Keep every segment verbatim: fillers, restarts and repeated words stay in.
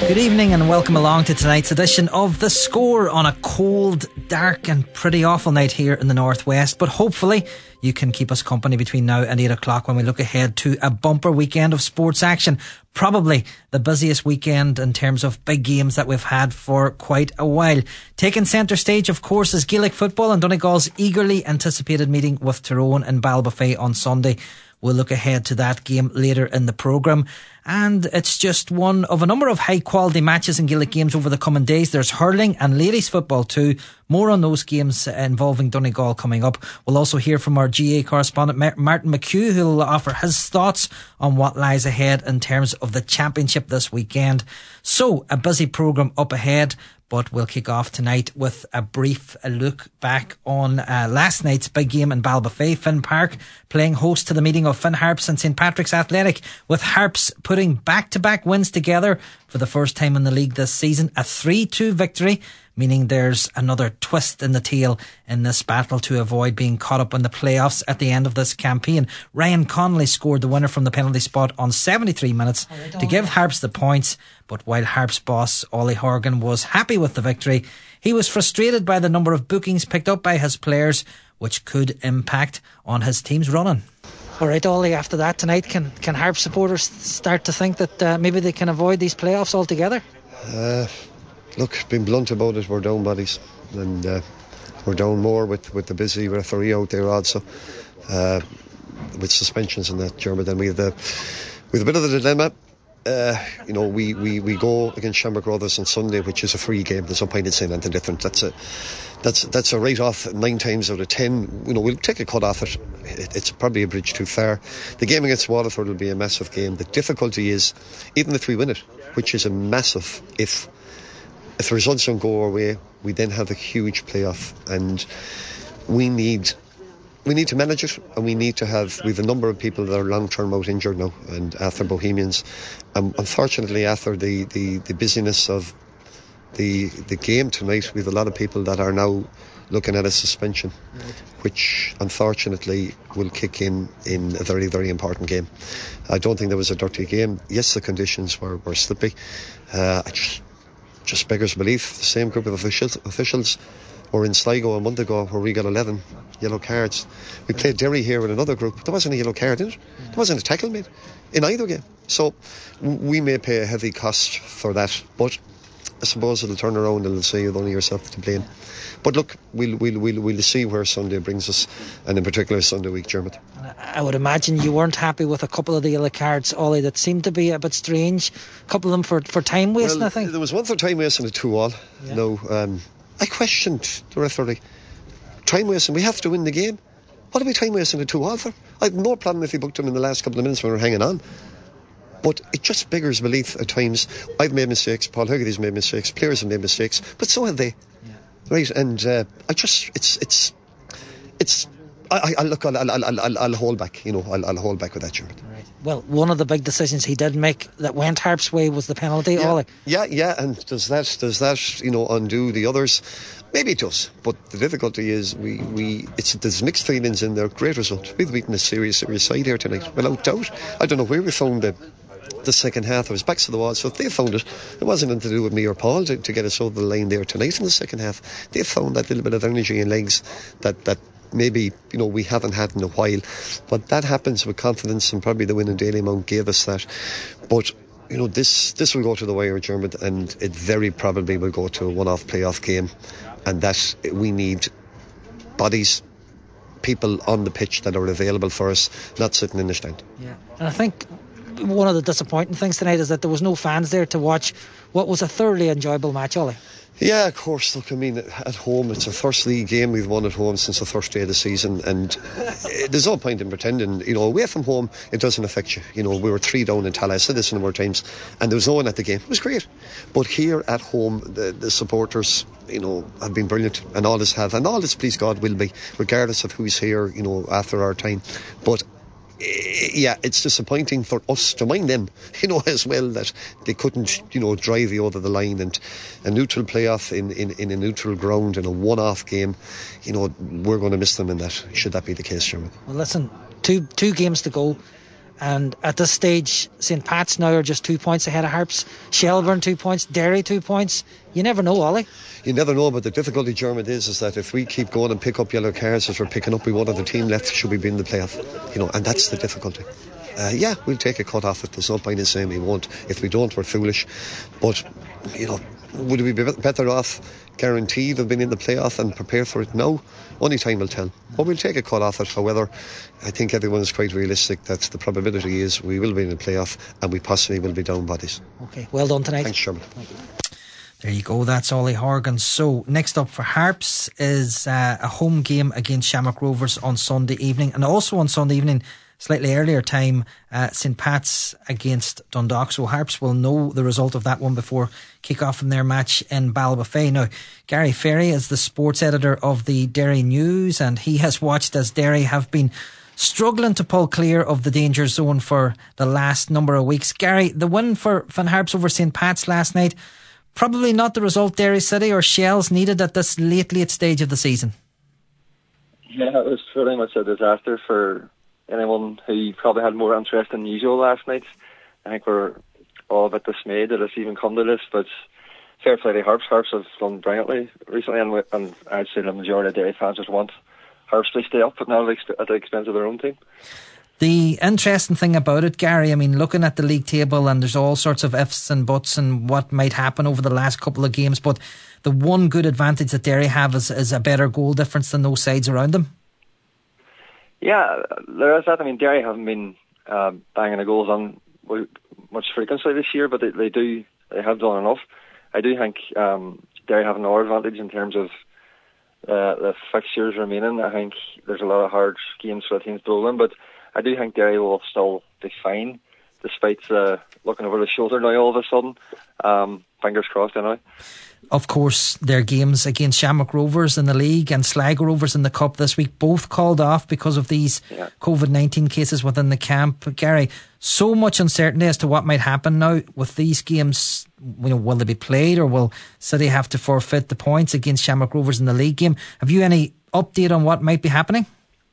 Good evening and welcome along to tonight's edition of The Score on a cold, dark and pretty awful night here in the northwest, but hopefully you can keep us company between now and eight o'clock when we look ahead to a bumper weekend of sports action. Probably the busiest weekend in terms of big games that we've had for quite a while. Taking centre stage, of course, is Gaelic football and Donegal's eagerly anticipated meeting with Tyrone and Ballybofey on Sunday. We'll look ahead to that game later in the programme. And it's just one of a number of high quality matches in Gaelic games over the coming days. There's hurling and ladies football too. More on those games involving Donegal coming up. We'll also hear from our G A correspondent Martin McHugh, who will offer his thoughts on what lies ahead in terms of the championship this weekend. So a busy programme up ahead. But we'll kick off tonight with a brief look back on uh, last night's big game in Ballybofey. Finn Park playing host to the meeting of Finn Harps and St Patrick's Athletic, with Harps putting back-to-back wins together for the first time in the league this season. A three two victory, meaning there's another twist in the tail in this battle to avoid being caught up in the playoffs at the end of this campaign. Ryan Connolly scored the winner from the penalty spot on seventy-three minutes to give Harps the points. But while Harps boss Ollie Horgan was happy with the victory, he was frustrated by the number of bookings picked up by his players, which could impact on his team's running. Alright, Ollie, after that tonight, can, can Harps supporters start to think that uh, maybe they can avoid these playoffs altogether? Uh, look, being blunt about it, we're down bodies, and uh, we're down more with, with the busy referee out there also, uh, with suspensions and that, German. Then we have the we have a bit of the dilemma. Uh, you know, we, we, we go against Shamrock Rovers on Sunday, which is a free game. There's no point in saying anything different. That's a that's that's a write off nine times out of ten. You know, we'll take a cut off it. it. It's probably a bridge too far. The game against Waterford will be a massive game. The difficulty is, even if we win it, which is a massive if, if the results don't go our way, we then have a huge playoff, and we need. We need to manage it, and we need to have we have a number of people that are long term out injured now, and after Bohemians, um, unfortunately after the, the, the busyness of the the game tonight, we have a lot of people that are now looking at a suspension, right, which unfortunately will kick in in a very very important game. I don't think there was a dirty game. Yes, the conditions were, were slippy. Uh, I just just beggars belief. The same group of officials officials were in Sligo a month ago, where we got eleven yellow cards. We played Derry here with another group. There wasn't a yellow card in it. There wasn't a tackle made in either game. So we may pay a heavy cost for that, but I suppose it'll turn around and it'll say you've only yourself to blame. But look, we'll we'll we'll we'll see where Sunday brings us, and in particular Sunday week, Dermot. I would imagine you weren't happy with a couple of the yellow cards, Ollie, that seemed to be a bit strange. A couple of them for, for time wasting, well, I think. There was one for time wasting and a two all. Yeah. No, um, I questioned the referee. Time wasting, we have to win the game. What are we time wasting a two all for? I had no problem if he booked him in the last couple of minutes when we were hanging on. But it just beggars belief at times. I've made mistakes, Paul Haggerty's made mistakes, players have made mistakes, but so have they. Yeah. Right, and uh, I just, it's, it's, it's, I, I look, I'll, I'll, I'll, I'll hold back, you know, I'll, I'll hold back with that, German. Right. Well, one of the big decisions he did make that went Harps' way was the penalty, yeah. Ollie. Yeah, yeah, and does that, does that, you know, undo the others? Maybe it does, but the difficulty is we, we it's there's mixed feelings in there. Great result. We've beaten a serious, serious side here tonight, without doubt. I don't know where we found the the second half. I was backs to the wall, so if they found it, it wasn't anything to do with me or Paul to, to get us over the line there tonight in the second half. They found that little bit of energy and legs that, that maybe, you know, we haven't had in a while. But that happens with confidence, and probably the win in Dalymount gave us that. But you know, this this will go to the wire, Dermot, and it very probably will go to a one-off playoff game, and that we need bodies, people on the pitch that are available for us, not sitting in the stand. Yeah, and I think one of the disappointing things tonight is that there was no fans there to watch what was a thoroughly enjoyable match, Ollie. Yeah, of course. Look, I mean, at home, it's our first league game we've won at home since the first day of the season, and there's no point in pretending, you know, away from home, it doesn't affect you. You know, we were three down in Tallaght, I said this a number of times, and there was no one at the game. It was great. But here at home, the, the supporters, you know, have been brilliant, and all this have, and all this, please God, will be, regardless of who's here, you know, after our time. But yeah, it's disappointing for us to mind them, you know, as well, that they couldn't, you know, drive you over the line. And a neutral playoff in, in, in a neutral ground in a one-off game, you know, we're going to miss them in that, should that be the case, Sherman. Well, listen, two two games to go. And at this stage, Saint Pat's now are just two points ahead of Harps. Shelbourne two points, Derry two points. You never know, Ollie. You never know, but the difficulty, Dermot, is, is that if we keep going and pick up yellow cards as we're picking up, we won't have the team left should we be in the playoff. You know, and that's the difficulty. Uh, yeah, we'll take a cut off it. There's no point in saying we won't. If we don't, we're foolish. But, you know, would we be better off guaranteed of being in the playoff and prepare for it? No. Only time will tell. But we'll take a cut off it. However, I think everyone's quite realistic that the probability is we will be in the playoff and we possibly will be down bodies. Okay, well done tonight. Thanks, Sherman. Thank you. There you go, that's Ollie Horgan. So next up for Harps is uh, a home game against Shamrock Rovers on Sunday evening, and also on Sunday evening, slightly earlier time, uh, Saint Pat's against Dundalk. So Harps will know the result of that one before kick-off in their match in Ballybofey. Now, Gary Ferry is the sports editor of the Derry News, and he has watched as Derry have been struggling to pull clear of the danger zone for the last number of weeks. Gary, the win for Van Harps over Saint Pat's last night, probably not the result Derry City or Shells needed at this late, late stage of the season. Yeah, it was pretty much a disaster for anyone who probably had more interest than usual last night. I think we're all a bit dismayed that it's even come to this, but fair play to Harps. Harps have done brilliantly recently, and, and I'd say the majority of Derry fans just want Harps to stay up, but not at the expense of their own team. The interesting thing about it, Gary, I mean, looking at the league table, and there's all sorts of ifs and buts and what might happen over the last couple of games, but the one good advantage that Derry have is, is a better goal difference than those sides around them. Yeah, there is that. I mean, Derry haven't been uh, banging the goals on much frequency this year, but they, they do, they have done enough. I do think um, Derry have another advantage in terms of uh, the fixtures remaining. I think there's a lot of hard games for the teams bowling, but I do think Derry will still be fine, despite uh, looking over the shoulder now all of a sudden. Um, fingers crossed anyway. Of course, their games against Shamrock Rovers in the league and Sligo Rovers in the Cup this week, both called off because of these yeah. covid nineteen cases within the camp. Gary, so much uncertainty as to what might happen now with these games. You know, will they be played, or will City have to forfeit the points against Shamrock Rovers in the league game? Have you any update on what might be happening?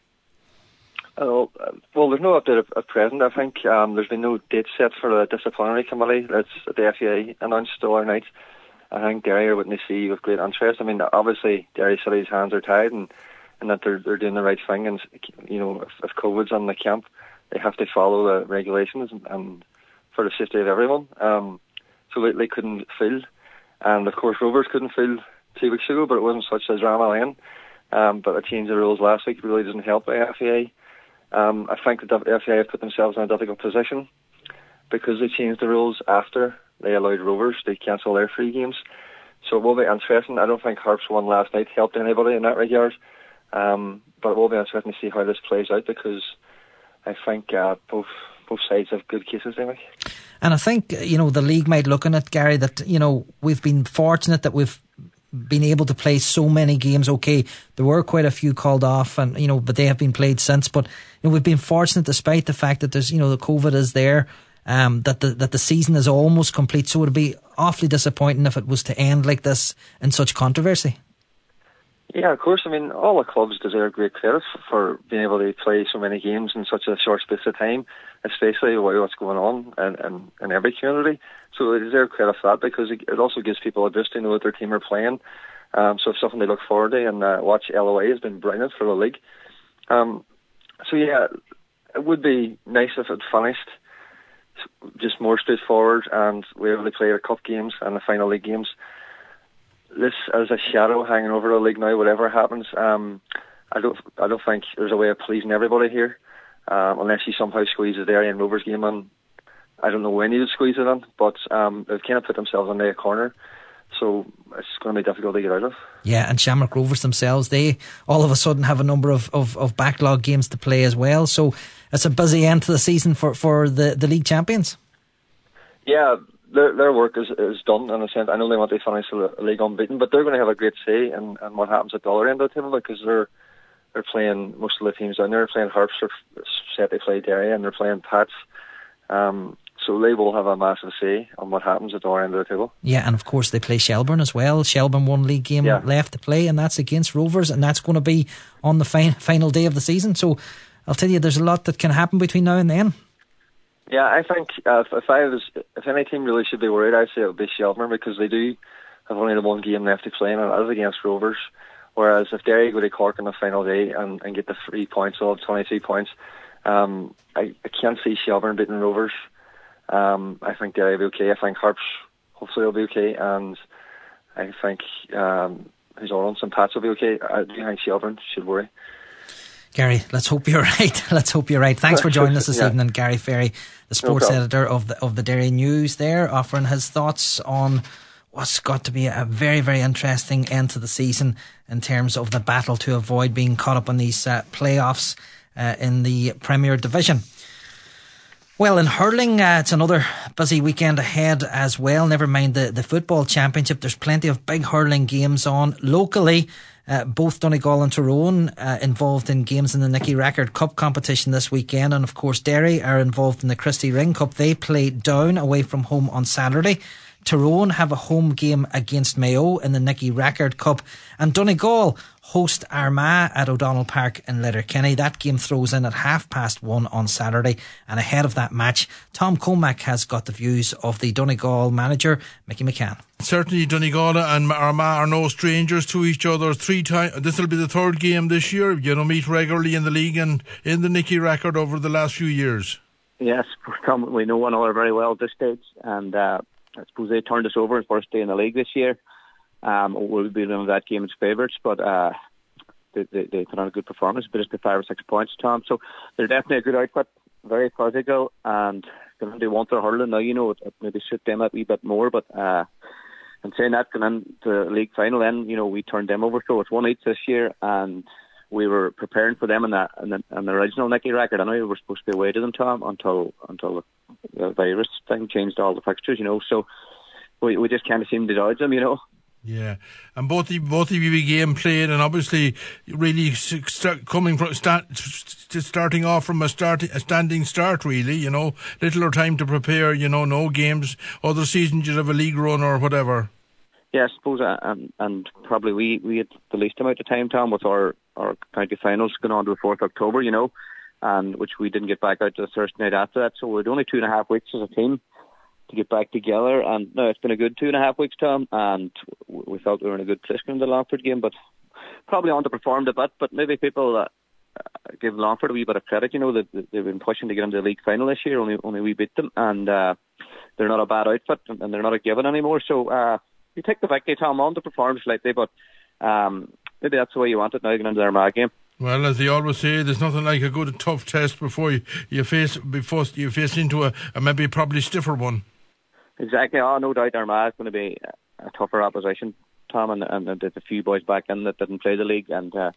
Oh, well, there's no update at present. I think um, there's been no date set for the disciplinary committee that's the F A A announced the other night. I think Derry are waiting to see with great interest. I mean, obviously Derry City's hands are tied, and, and that they're they're doing the right thing. And you know, if, if COVID's on the camp, they have to follow the regulations and, and for the safety of everyone. Um, so they, they couldn't fill, and of course Rovers couldn't fill two weeks ago, but it wasn't such a drama then. Um, but a change of rules last week really doesn't help the F A A. Um, I think the F A A have put themselves in a difficult position because they changed the rules after they allowed Rovers to cancel their free games. So it will be interesting. I don't think Harps won last night helped anybody in that regard. Um, but it will be interesting to see how this plays out, because I think uh, both both sides have good cases, they make. And I think, you know, the league might look on it, Gary, that, you know, we've been fortunate that we've been able to play so many games. Okay, there were quite a few called off, and you know, but they have been played since. But you know, we've been fortunate, despite the fact that there's, you know, the COVID is there, um, that the that the season is almost complete. So it'd be awfully disappointing if it was to end like this in such controversy. Yeah, of course. I mean, all the clubs deserve great credit for being able to play so many games in such a short space of time, especially with what's going on in, in, in every community. So they deserve credit for that, because it, it also gives people a boost to know that their team are playing. Um, so it's something they look forward to, and uh, watch L O A has been brilliant for the league. Um, so yeah, it would be nice if it finished just more straightforward and we were able to play the cup games and the final league games. This is a shadow hanging over the league now, whatever happens. Um, I don't I don't think there's a way of pleasing everybody here, um, unless you somehow squeeze the Derry and Rovers game on. I don't know when you would squeeze it on, but um, they've kind of put themselves in a corner, so it's going to be difficult to get out of. Yeah, and Shamrock Rovers themselves, they all of a sudden have a number of, of, of backlog games to play as well, so it's a busy end to the season for, for the, the league champions. Yeah, Their their work is, is done in a sense. I know they want to finish the league unbeaten, but they're going to have a great say in, in what happens at the other end of the table, because they're they're playing most of the teams down there. They're playing Harps, they're set to play Derry, and they're playing Pats. Um, so they will have a massive say on what happens at the other end of the table. Yeah, and of course they play Shelbourne as well. Shelbourne one league game yeah. left to play, and that's against Rovers, and that's going to be on the fi- final day of the season. So I'll tell you, there's a lot that can happen between now and then. Yeah, I think uh, if, if I was, if any team really should be worried, I'd say it would be Shelbourne, because they do have only the one game left to play, and that is against Rovers. Whereas if Derry go to Cork on the final day and, and get the three points of twenty-two points, um, I, I can't see Shelbourne beating Rovers. Um, I think Derry will be okay. I think Harps hopefully will be okay, and I think um, who's on Saint Pat's will be okay. I do think Shelbourne should worry. Gary, let's hope you're right. Let's hope you're right. Thanks for joining us this yeah. evening, Gary Ferry, the sports no editor of the of the Derry News there, offering his thoughts on what's got to be a very, very interesting end to the season in terms of the battle to avoid being caught up on these uh, playoffs uh, in the Premier Division. Well, in hurling, uh, it's another busy weekend ahead as well. Never mind the, the football championship. There's plenty of big hurling games on locally. Uh, both Donegal and Tyrone uh, involved in games in the Nicky Rackard Cup competition this weekend, and of course Derry are involved in the Christy Ring Cup. They play Down away from home on Saturday. Tyrone have a home game against Mayo in the Nicky Rackard Cup, and Donegal host Armagh at O'Donnell Park in Letterkenny. That game throws in at half past one on Saturday, and ahead of that match, Tom Comack has got the views of the Donegal manager, Mickey McCann. Certainly Donegal and Armagh are no strangers to each other. Three times, this will be the third game this year. You know, meet regularly in the league and in the Nicky Rackard over the last few years. Yes, Tom, we know one another very well at this stage, and uh, I suppose they turned us over in first day in the league this year. Um, we'll be doing that game as favourites, but uh, they, they, they put on a good performance, but it's the five or six points, Tom. So they're definitely a good outfit, very physical, and they want their hurling now. You know, it, it maybe suit them a wee bit more, but uh, and saying that, going into the league final, then you know we turned them over. So it's one each this year, and we were preparing for them in that in the, in the original Nicky Rackard. I know we were supposed to be away to them, Tom, until until the virus thing changed all the fixtures. You know, so we we just kind of seemed to dodge them. You know. Yeah, and both the both of you began playing, and obviously really start coming from start, starting off from a start a standing start. Really, you know, little or time to prepare. You know, no games. Other seasons you'd have a league run or whatever. Yeah, I suppose, uh, and and probably we, we had the least amount of time, Tom, with our our county finals going on to the fourth of October. You know, and which we didn't get back out to the Thursday night after that. So we had only two and a half weeks as a team to get back together, and no, it's been a good two and a half weeks, Tom, and we felt we were in a good position in the Longford game, but probably underperformed a bit, but maybe people uh, give Longford a wee bit of credit. You know, that they've, they've been pushing to get into the league final this year, only only we beat them, and uh, they're not a bad outfit, and they're not a given anymore, so uh, you take the victory, Tom, underperformed slightly, but um, maybe that's the way you want it now, getting into their Armagh game. Well, as they always say, there's nothing like a good tough test before you, you face before you face into a, a maybe probably stiffer one. Exactly. Oh, no doubt Armagh is going to be a tougher opposition, Tom, and, and there's a few boys back in that didn't play the league. And uh,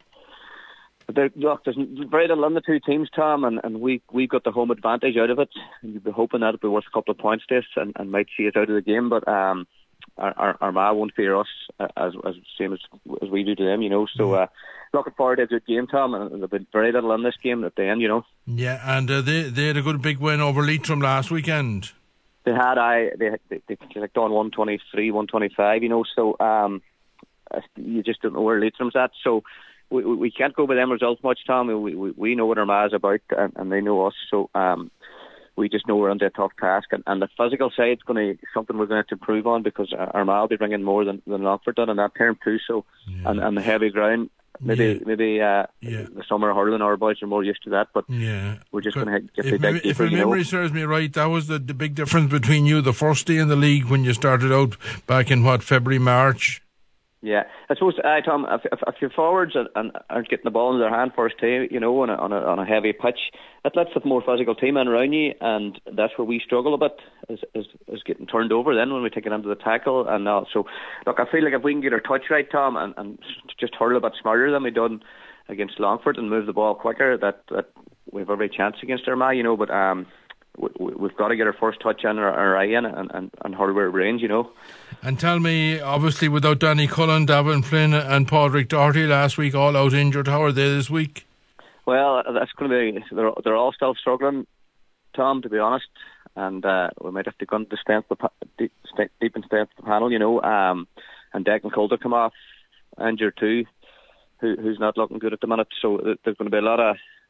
look, there's very little in the two teams, Tom, and, and we we got the home advantage out of it. And you'd be hoping that it'd be worth a couple of points to us and, and might see us out of the game. But um, our, our, Armagh won't fear us as as same as as we do to them, you know. So uh, looking forward to a good game, Tom, and there'll be very little in this game at the end, you know. Yeah, and uh, they they had a good big win over Leitrim last weekend. They had I they they, they like done one twenty three, one twenty five, you know. So um, you just don't know where Leitrim's at. So we we can't go with them results much, Tom. We we we know what Armagh's about, and, and they know us. So um, we just know we're under a tough task, and, and the physical side's going to something we're going to have to improve on, because Armagh will be bringing more than than Longford done in that term too. So yeah. and and the heavy ground. Maybe yeah. maybe uh, yeah. the summer hurling, our boys are more used to that, but yeah. we're just going to get the big. If my memory know. serves me right, that was the, the big difference between you the first day in the league when you started out back in what, February, March. Yeah, I suppose, uh, Tom, if, if, if your forwards and aren't getting the ball in their hand first day, you know, on a, on a on a heavy pitch, that lets the more physical team in around you, and that's where we struggle a bit, is is, is getting turned over then when we take it into the tackle. And uh, so, look, I feel like if we can get our touch right, Tom, and, and just hurl a bit smarter than we done against Longford and move the ball quicker, that, that we have every chance against Armagh, you know. But um, we, we've got to get our first touch in, our, our eye in, and, and, and hurl where it range, you know. And tell me, obviously, without Danny Cullen, Davin Flynn and Padraig Doherty last week, all out injured, how are they this week? Well, that's going to be, they're, they're all still struggling, Tom, to be honest, and uh, we might have to go into strength, deep, deep in strength of the panel, you know. Um, and Declan Coulter come off injured too, who, who's not looking good at the minute. So there's going to be a lot of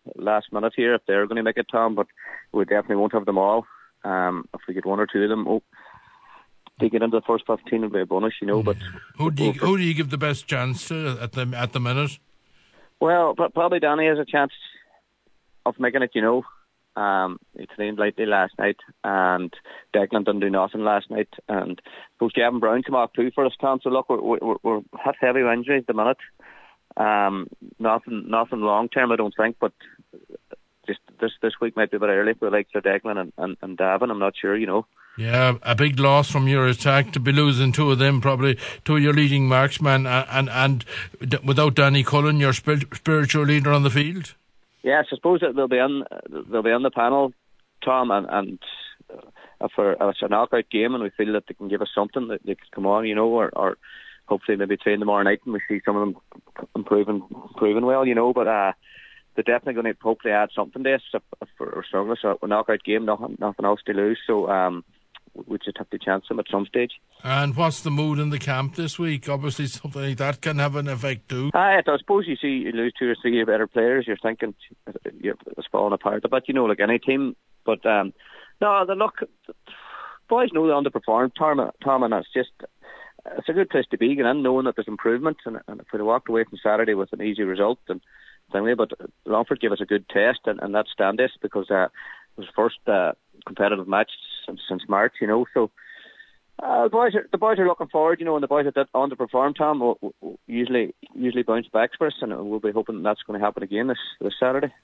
last minute here if they're going to make it, Tom, but we definitely won't have them all. Um, if we get one or two of them, oh, they get into the first fifteen, it'll be a bonus, you know. But who do you, who do you give the best chance to at the at the minute? Well, probably Danny has a chance of making it, you know. Um, he trained lightly last night, and Declan didn't do nothing last night. And both Gavin Brown came off too for us, Tom. So look, we're, we're, we're hit heavy with injuries at the minute. Um, nothing, nothing long term, I don't think. But just this this week might be a bit early for the likes of Declan and, and, and Davin. I'm not sure, you know. Yeah, a big loss from your attack to be losing two of them, probably two of your leading marksmen, and and, and without Danny Cullen, your spiritual leader on the field. Yes, I suppose that they'll be on they'll be on the panel, Tom, and, and uh, for uh, it's a knockout game, and we feel that they can give us something that they could come on, you know, or, or hopefully maybe train tomorrow night and we see some of them improving, improving well, you know. But uh, they're definitely going to hopefully add something to us if, if we're struggling. So a knockout game, nothing, nothing else to lose. So um, we just have to chance them at some stage. And what's the mood in the camp this week? Obviously something like that can have an effect too. I, I suppose you see you lose two or three better players, you're thinking it's falling apart a bit, you know, like any team. But um, no, the look, the boys know they underperformed, Tom, Tom, and it's just it's a good place to be, and knowing that there's improvement. And, and if we walked away from Saturday with an easy result, and anyway, but Longford gave us a good test, and, and that stand this because uh, it was the first uh, competitive match since, since March, you know. So uh, the boys are the boys are looking forward, you know, and the boys that underperformed, Tom, will, will usually usually bounce back for us, and we'll be hoping that's going to happen again this this Saturday.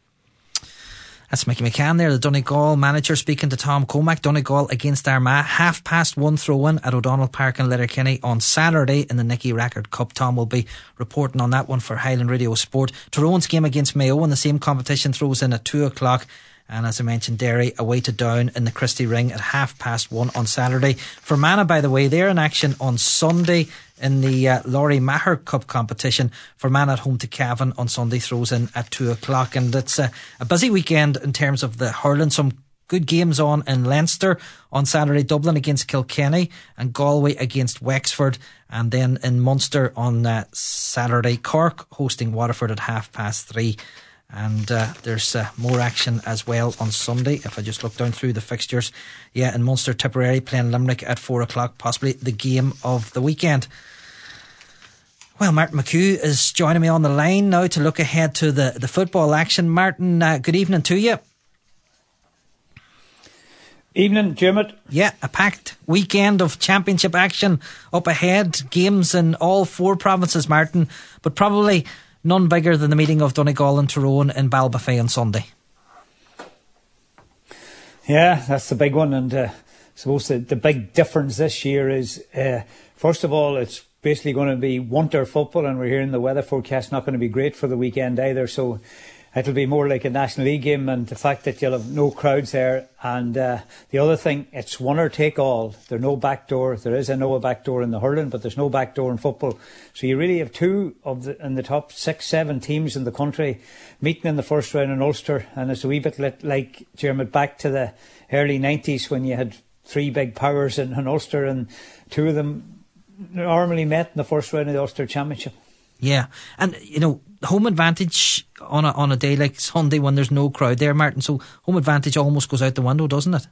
That's Mickey McCann there, the Donegal manager, speaking to Tom Comack. Donegal against Armagh, half past one throw-in at O'Donnell Park in Letterkenny on Saturday in the Nicky Rackard Cup. Tom will be reporting on that one for Highland Radio Sport. Tyrone's game against Mayo in the same competition throws in at two o'clock. And as I mentioned, Derry away to Down in the Christie Ring at half past one on Saturday. Fermanagh, by the way, they're in action on Sunday in the uh, Laurie Maher Cup competition. Fermanagh at home to Cavan on Sunday throws in at two o'clock. And it's uh, a busy weekend in terms of the hurling. Some good games on in Leinster on Saturday. Dublin against Kilkenny and Galway against Wexford. And then in Munster on uh, Saturday, Cork hosting Waterford at half past three. And uh, there's uh, more action as well on Sunday. If I just look down through the fixtures, yeah, in Munster, Tipperary playing Limerick at four o'clock, possibly the game of the weekend. Well, Martin McHugh is joining me on the line now to look ahead to the, the football action. Martin, uh, good evening to you. Evening, Jimmy. Yeah, a packed weekend of championship action up ahead. Games in all four provinces, Martin, but probably none bigger than the meeting of Donegal and Tyrone in Ballybofey on Sunday. Yeah, that's the big one. And uh, I suppose the, the big difference this year is, uh, first of all, it's basically going to be winter football, and we're hearing the weather forecast not going to be great for the weekend either. So it'll be more like a National League game, and the fact that you'll have no crowds there. And uh, the other thing, it's one or take all. There's no back door. There is a no back door in the hurling, but there's no back door in football. So you really have two of the in the top six, seven teams in the country meeting in the first round in Ulster. And it's a wee bit like, Jeremy, back to the early nineties when you had three big powers in, in Ulster, and two of them normally met in the first round of the Ulster Championship. Yeah, and you know, home advantage on a on a day like Sunday when there's no crowd there, Martin. So home advantage almost goes out the window, doesn't it?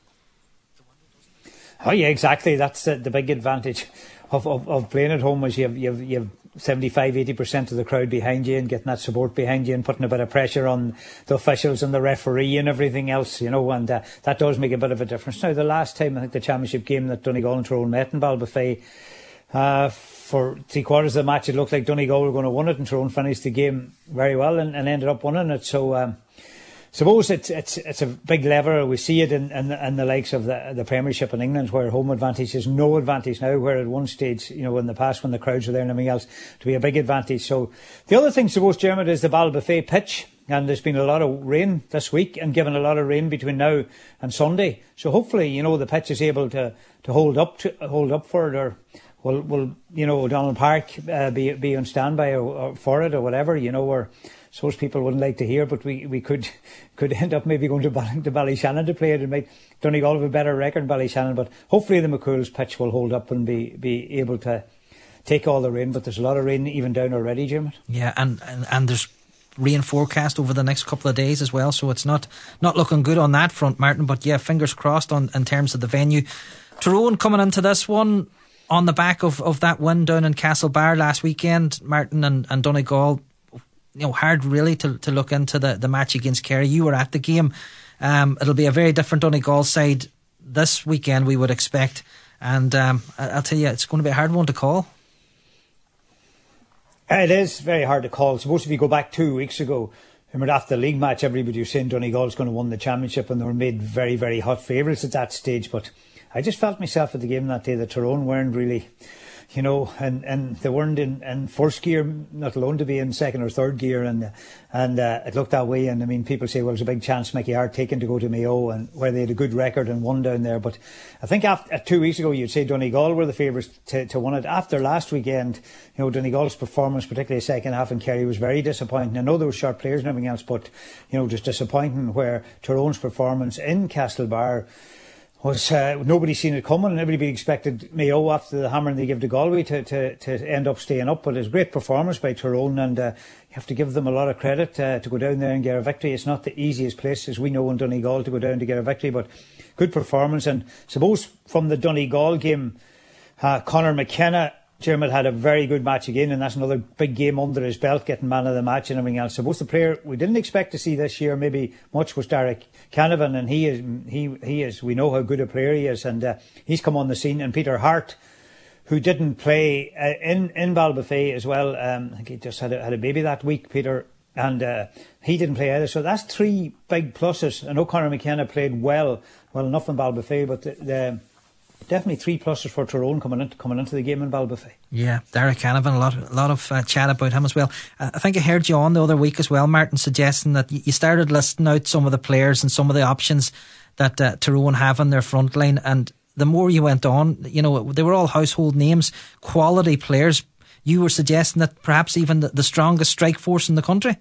Oh yeah, exactly. That's uh, the big advantage of, of, of playing at home, is you have you have, you have seventy-five, eighty percent of the crowd behind you and getting that support behind you and putting a bit of pressure on the officials and the referee and everything else, you know, and uh, that does make a bit of a difference. Now, the last time I think the championship game that Donegal and Tyrone met in Ballybofey, Uh, for three quarters of the match, it looked like Donegal were going to win it, and Tyrone finished the game very well and, and ended up winning it. So, um, suppose it's it's it's a big lever. We see it in, in, in the likes of the the Premiership in England, where home advantage is no advantage now. Where at one stage, you know, in the past when the crowds were there and everything else, to be a big advantage. So, the other thing, suppose, Jeremy, is the Ballybofey pitch. And there's been a lot of rain this week, and given a lot of rain between now and Sunday. So hopefully, you know, the pitch is able to, to hold up to hold up for it, or will will you know O'Donnell Park uh, be be on standby or, or for it or whatever, you know, or suppose people wouldn't like to hear, but we, we could could end up maybe going to, to Ballyshannon to play it and make Donegal have a better record in Ballyshannon. But hopefully the McCool's pitch will hold up and be, be able to take all the rain. But there's a lot of rain even down already, Jim. Yeah, and, and, and there's rain forecast over the next couple of days as well, so it's not not looking good on that front, Martin. But yeah, fingers crossed on in terms of the venue. Tyrone coming into this one on the back of, of that win down in Castlebar last weekend, Martin, and, and Donegal. You know, hard really to, to look into the, the match against Kerry. You were at the game. Um, it'll be a very different Donegal side this weekend, we would expect. And um, I'll tell you, it's going to be a hard one to call. It is very hard to call. Suppose if you go back two weeks ago, remember after the league match, everybody was saying Donegal's going to win the championship, and they were made very, very hot favourites at that stage. But I just felt myself at the game that day that Tyrone weren't really, you know, and, and they weren't in, in first gear, not alone to be in second or third gear, and and uh, it looked that way. And I mean, people say, well, there's a big chance Mickey Hart taken to go to Mayo, and where they had a good record and won down there. But I think after, two weeks ago, you'd say Donegal were the favourites to, to win it. After last weekend, you know, Donegal's performance, particularly the second half in Kerry, was very disappointing. I know there were sharp players and everything else, but, you know, just disappointing, where Tyrone's performance in Castlebar was uh, nobody seen it coming, and everybody expected Mayo after the hammering they give to Galway to, to, to end up staying up. But it's a great performance by Tyrone, and uh, you have to give them a lot of credit uh, to go down there and get a victory. It's not the easiest place, as we know, in Donegal to go down to get a victory, but good performance. And suppose from the Donegal game, uh, Conor McKenna, Dermot, had a very good match again, and that's another big game under his belt, getting man of the match and everything else. Suppose the player we didn't expect to see this year maybe much was Derek Canavan, and he is he he is we know how good a player he is, and uh, he's come on the scene. And Peter Hart, who didn't play uh, in in Ballybofey as well, um, I think he just had a, had a baby that week, Peter, and uh, he didn't play either. So that's three big pluses. I know Conor McKenna played well, well enough in Ballybofey, but the, the definitely three pluses for Tyrone coming into coming into the game in Ballybofey. Yeah, Derek Canavan, a lot, a lot of uh, chat about him as well. Uh, I think I heard you on the other week as well, Martin, suggesting that you started listing out some of the players and some of the options that uh, Tyrone have on their front line, and the more you went on, you know, they were all household names, quality players. You were suggesting that perhaps even the, the strongest strike force in the country.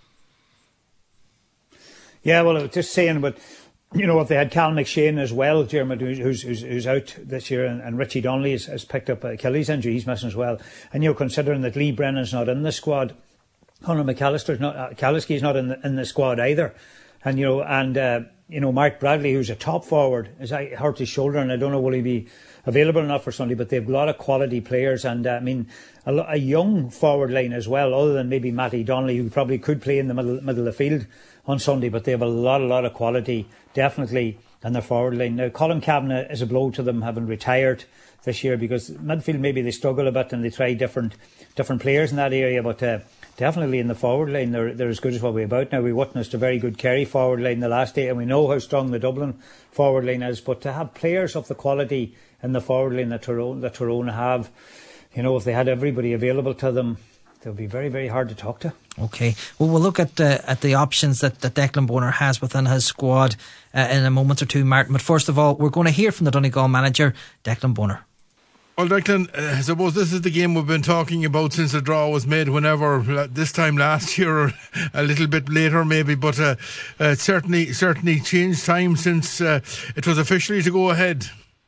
Yeah, well, I was just saying, but you know, if they had Cal McShane as well, Dermot, who's, who's, who's out this year, and, and Richie Donnelly has, has picked up Achilles injury, he's missing as well. And, you know, considering that Lee Brennan's not in the squad, Conor McAllister's not, uh, Kaliski's not in the, in the squad either. And, you know, and, uh, you know, Mark Bradley, who's a top forward, is I hurt his shoulder, and I don't know will he be available enough for Sunday, but they've a lot of quality players, and uh, I mean, a, a young forward line as well, other than maybe Matty Donnelly, who probably could play in the middle, middle of the field on Sunday, but they have a lot, a lot of quality, definitely, in their forward line. Now, Colin Kavanagh is a blow to them, having retired this year, because midfield maybe they struggle a bit and they try different different players in that area, but uh, definitely in the forward line they're, they're as good as what we're about now. We witnessed a very good Kerry forward line the last day, and we know how strong the Dublin forward line is, but to have players of the quality in the forward line that Tyrone, that Tyrone have, you know, if they had everybody available to them, they would be very, very hard to talk to. Okay, well, we'll look at uh, at the options that, that Declan Bonner has within his squad uh, in a moment or two, Martin. But first of all, we're going to hear from the Donegal manager, Declan Bonner. Well, Declan, uh, I suppose this is the game we've been talking about since the draw was made, whenever, this time last year or a little bit later maybe, but uh, uh, certainly certainly changed time since uh, it was officially to go ahead.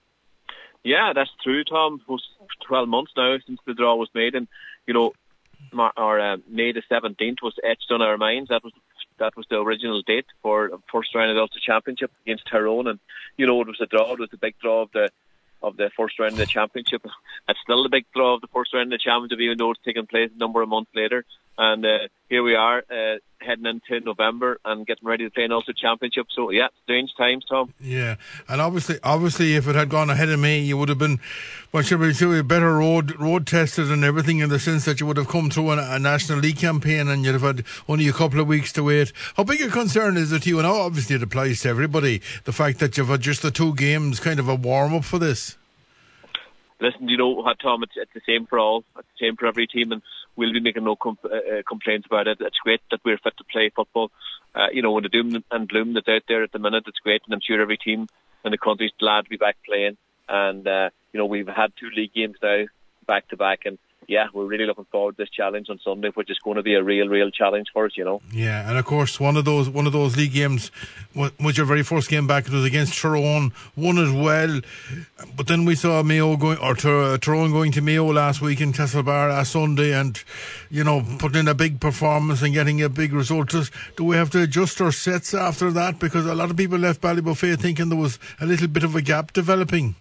Yeah, that's true, Tom. It was twelve months now since the draw was made, and, you know, Or uh, May the seventeenth was etched on our minds. That was that was the original date for first round of the Ulster Championship against Tyrone, and you know it was a draw. It was the big draw of the of the first round of the championship. It's still the big draw of the first round of the championship, even though it's taken place a number of months later. And uh, here we are, uh, heading into November and getting ready to play an Ulster Championship. So yeah, strange times, Tom. Yeah, and obviously, obviously, if it had gone ahead of May, you would have been, well, should we say, better road road tested and everything, in the sense that you would have come through a, a National League campaign and you'd have had only a couple of weeks to wait. How big a concern is it to you? And obviously, it applies to everybody. The fact that you've had just the two games, kind of a warm up for this. Listen, you know what, Tom, it's, it's the same for all. It's the same for every team, and we'll be making no com- uh, complaints about it. It's great that we're fit to play football. Uh, you know, with the doom and gloom that's out there at the minute, it's great, and I'm sure every team in the country's glad to be back playing. And, uh, you know, we've had two league games now, back to back, and yeah, we're really looking forward to this challenge on Sunday, which is going to be a real, real challenge for us, you know. Yeah, and of course, one of those one of those league games was your very first game back. It was against Tyrone, won as well. But then we saw Mayo going, or Tyrone going to Mayo last week in Castlebar last Sunday, and you know, putting in a big performance and getting a big result. Do we have to adjust our sets after that? Because a lot of people left Ballybuffet thinking there was a little bit of a gap developing.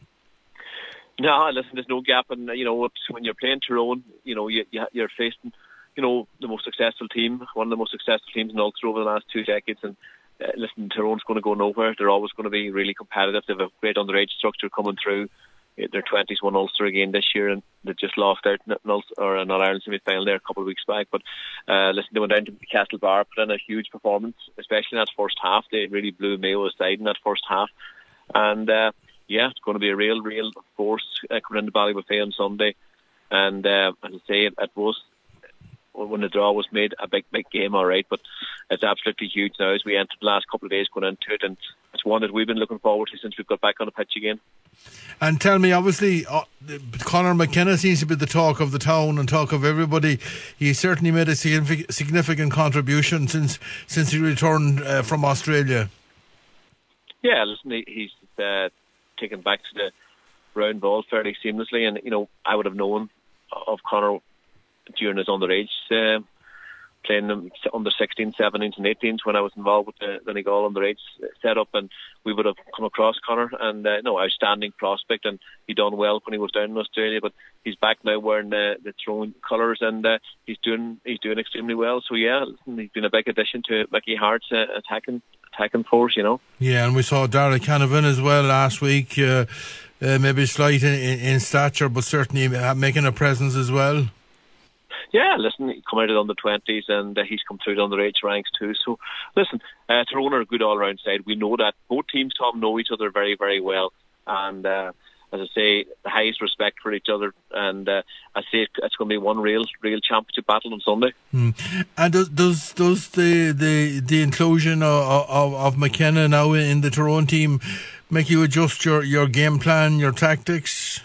No, listen, there's no gap, and you know, when you're playing Tyrone, you know, you, you're facing, you know, the most successful team, one of the most successful teams in Ulster over the last two decades, and uh, listen, Tyrone's going to go nowhere. They're always going to be really competitive. They have a great underage structure coming through. Their twenties won Ulster again this year, and they just lost out in Ulster, or an All-Ireland semi-final there a couple of weeks back. But uh, listen, they went down to Castlebar, put in a huge performance, especially in that first half. They really blew Mayo aside in that first half, and uh, yeah, it's going to be a real, real force uh, coming into Ballybuffet on Sunday. And uh, as I say, it, it was, when the draw was made, a big, big game, all right, but it's absolutely huge now as we entered the last couple of days going into it, and it's one that we've been looking forward to since we've got back on the pitch again. And tell me, obviously, uh, Conor McKenna seems to be the talk of the town and talk of everybody. He certainly made a significant contribution since since he returned uh, from Australia. Yeah, listen, he, he's uh, taken back to the round ball fairly seamlessly, and you know, I would have known of Conor during his underage uh, playing them under sixteens, seventeens and eighteens when I was involved with the Donegal underage setup, and we would have come across Conor, and uh, no, outstanding prospect, and he done well when he was down in Australia, but he's back now wearing the, the Tyrone colours, and uh, he's doing he's doing extremely well. So yeah, listen, he's been a big addition to Mickey Hart's uh, attacking attacking force, you know. Yeah, and we saw Dara Canavan as well last week, uh, uh, maybe slight in, in, in stature, but certainly making a presence as well. Yeah, listen, he come out of the under twenties, and uh, he's come through the underage ranks too. So, listen, uh, Tyrone are a good all-round side. We know that. Both teams, Tom, know each other very, very well. And uh, as I say, the highest respect for each other. And uh, I say it's going to be one real, real championship battle on Sunday. Mm. And does does, does the, the, the inclusion of, of, of McKenna now in the Tyrone team make you adjust your, your game plan, your tactics?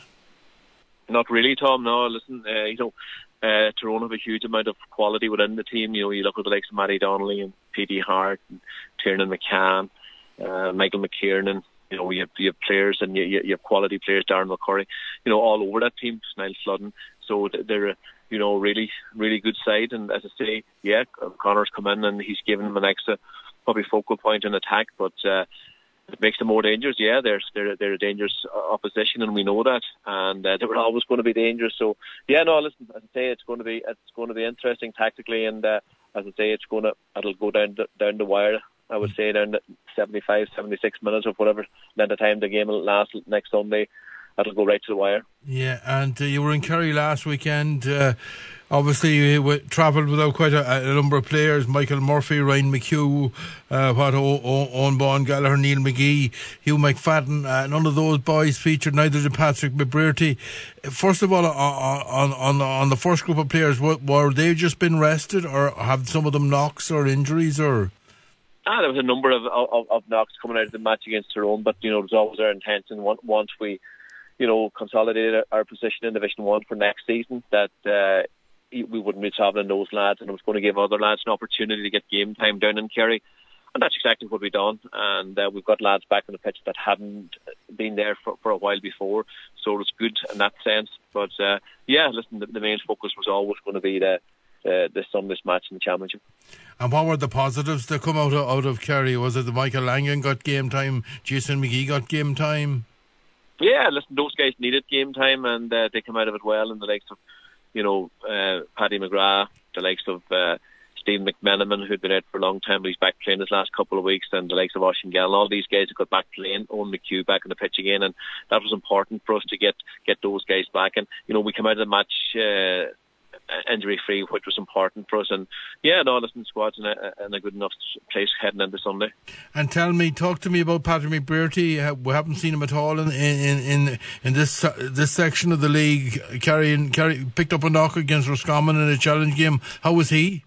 Not really, Tom. No, listen, uh, you know, Uh, Tyrone have a huge amount of quality within the team. You know, you look at the likes of Matty Donnelly and P D Hart and Tiernan McCann, uh, Michael McKiernan. You know, you have, you have players, and you, you have quality players, Darren McCurry, you know, all over that team, Niall Fludden. So they're a, you know, really, really good side. And as I say, yeah, Conor's come in and he's given them an extra, probably focal point in attack, but uh, it makes them more dangerous. Yeah, they're they're they're a dangerous opposition, and we know that, and uh, they were always going to be dangerous. So yeah, no, listen, as I say, it's going to be it's going to be interesting tactically, and uh, as I say, it's going to it'll go down the, down the wire. I would say down to seventy-five, seventy-six minutes or whatever. Then the time the game will last next Sunday, that'll go right to the wire. Yeah, and uh, you were in Kerry last weekend. Uh, Obviously, you w- travelled without quite a, a number of players. Michael Murphy, Ryan McHugh, uh, what, o- o- Owen Baughan Gallagher, Neil McGee, Hugh McFadden. Uh, none of those boys featured, neither did Patrick McBrearty. First of all, on, on, on the first group of players, were, were they just been rested, or have some of them knocks or injuries? Or ah, there was a number of, of, of knocks coming out of the match against Tyrone, but you know, it was always our intention once we, you know, consolidated our position in Division One for next season that. Uh, we wouldn't be travelling those lads, and it was going to give other lads an opportunity to get game time down in Kerry, and that's exactly what we've done. And uh, we've got lads back on the pitch that hadn't been there for, for a while before, so it was good in that sense. But uh, yeah, listen, the, the main focus was always going to be the uh, the Sunday's match in the championship. And what were the positives that come out of, out of Kerry? Was it that Michael Langan got game time, Jason McGee got game time? Yeah, listen, those guys needed game time, and uh, they came out of it well in the likes of, you know, uh, Paddy McGrath, the likes of uh, Steve McMenamin, who'd been out for a long time, but he's back playing this last couple of weeks, and the likes of Oisin Gallen. All these guys have got back playing, Owen McHugh back on the pitch again, and that was important for us to get, get those guys back. And, you know, we come out of the match uh, injury-free, which was important for us. And, yeah, no, listen, the squad's in a, in a good enough place heading into Sunday. And tell me, talk to me about Patrick McBrearty. We haven't seen him at all in in in, in this this section of the league. Carrying, carry, picked up a knock against Roscommon in a challenge game. How was he?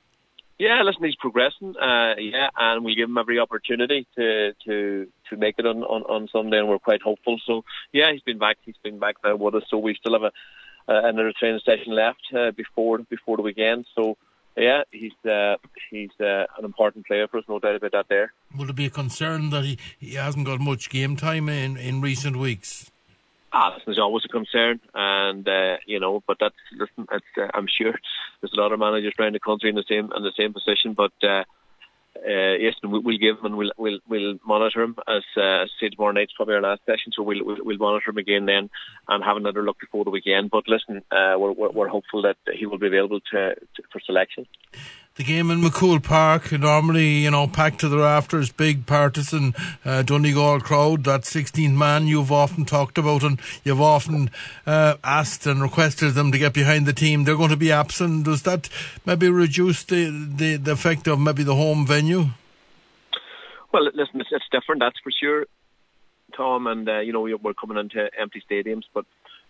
Yeah, listen, he's progressing. Uh, yeah, and we give him every opportunity to to to make it on, on, on Sunday, and we're quite hopeful. So, yeah, he's been back. He's been back there with us. So we still have a uh, another training session left uh, before before the weekend. So yeah, he's uh, he's uh, an important player for us, no doubt about that there. Would it be a concern that he, he hasn't got much game time in, in recent weeks? Ah, there's always a concern, and uh, you know, but that's listen. It's, uh, I'm sure there's a lot of managers around the country in the same in the same position. But uh, uh, yes, we'll, we'll give him and we'll we'll we'll monitor him as uh, as I say tomorrow night's probably our last session, so we'll, we'll we'll monitor him again then and have another look before the weekend. But listen, uh, we're, we're we're hopeful that he will be available to, to for selection. The game in McCool Park, normally, you know, packed to the rafters, big partisan uh, Donegal crowd, that sixteenth man you've often talked about, and you've often uh, asked and requested them to get behind the team. They're going to be absent. Does that maybe reduce the, the, the effect of maybe the home venue? Well, listen, it's, it's different, that's for sure, Tom, and, uh, you know, we're coming into empty stadiums, but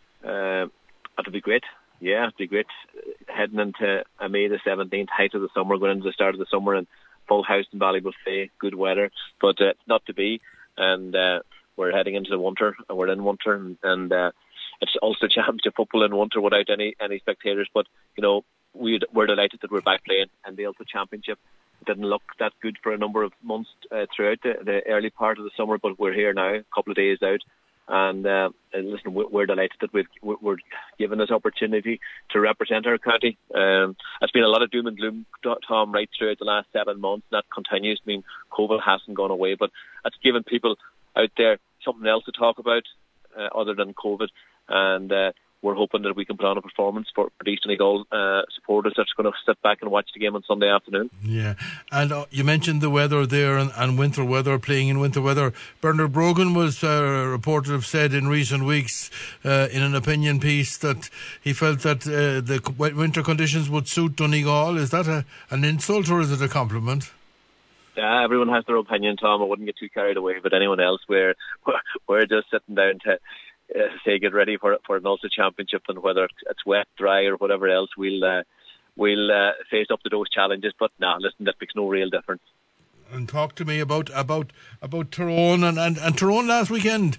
uh, that'll be great. Yeah, it'd be great heading into uh, May the seventeenth, height of the summer, going into the start of the summer, and full house in Ballybuffet, good weather, but uh, not to be. And uh, we're heading into the winter, and we're in winter, and, and uh, it's Ulster Championship football in winter without any any spectators. But you know, we'd, we're delighted that we're back playing, and the Ulster Championship didn't look that good for a number of months uh, throughout the, the early part of the summer, but we're here now, a couple of days out. And, uh, and listen, we're delighted that we've, we're given this opportunity to represent our county. Um, it's been a lot of doom and gloom, Tom, right throughout the last seven months. That continues. I mean, COVID hasn't gone away, but it's given people out there something else to talk about uh, other than COVID. And uh, we're hoping that we can put on a performance for, for these Donegal uh, supporters that's going to sit back and watch the game on Sunday afternoon. Yeah, and uh, you mentioned the weather there and, and winter weather, playing in winter weather. Bernard Brogan was uh, reported to have said in recent weeks uh, in an opinion piece that he felt that uh, the winter conditions would suit Donegal. Is that a, an insult or is it a compliment? Yeah, everyone has their opinion, Tom. I wouldn't get too carried away with anyone else. We're, we're just sitting down to Uh, say get ready for for an Ulster Championship, and whether it's wet, dry, or whatever else, we'll uh, we'll uh, face up to those challenges. But nah, listen, that makes no real difference. And talk to me about about about Tyrone and, and, and Tyrone last weekend.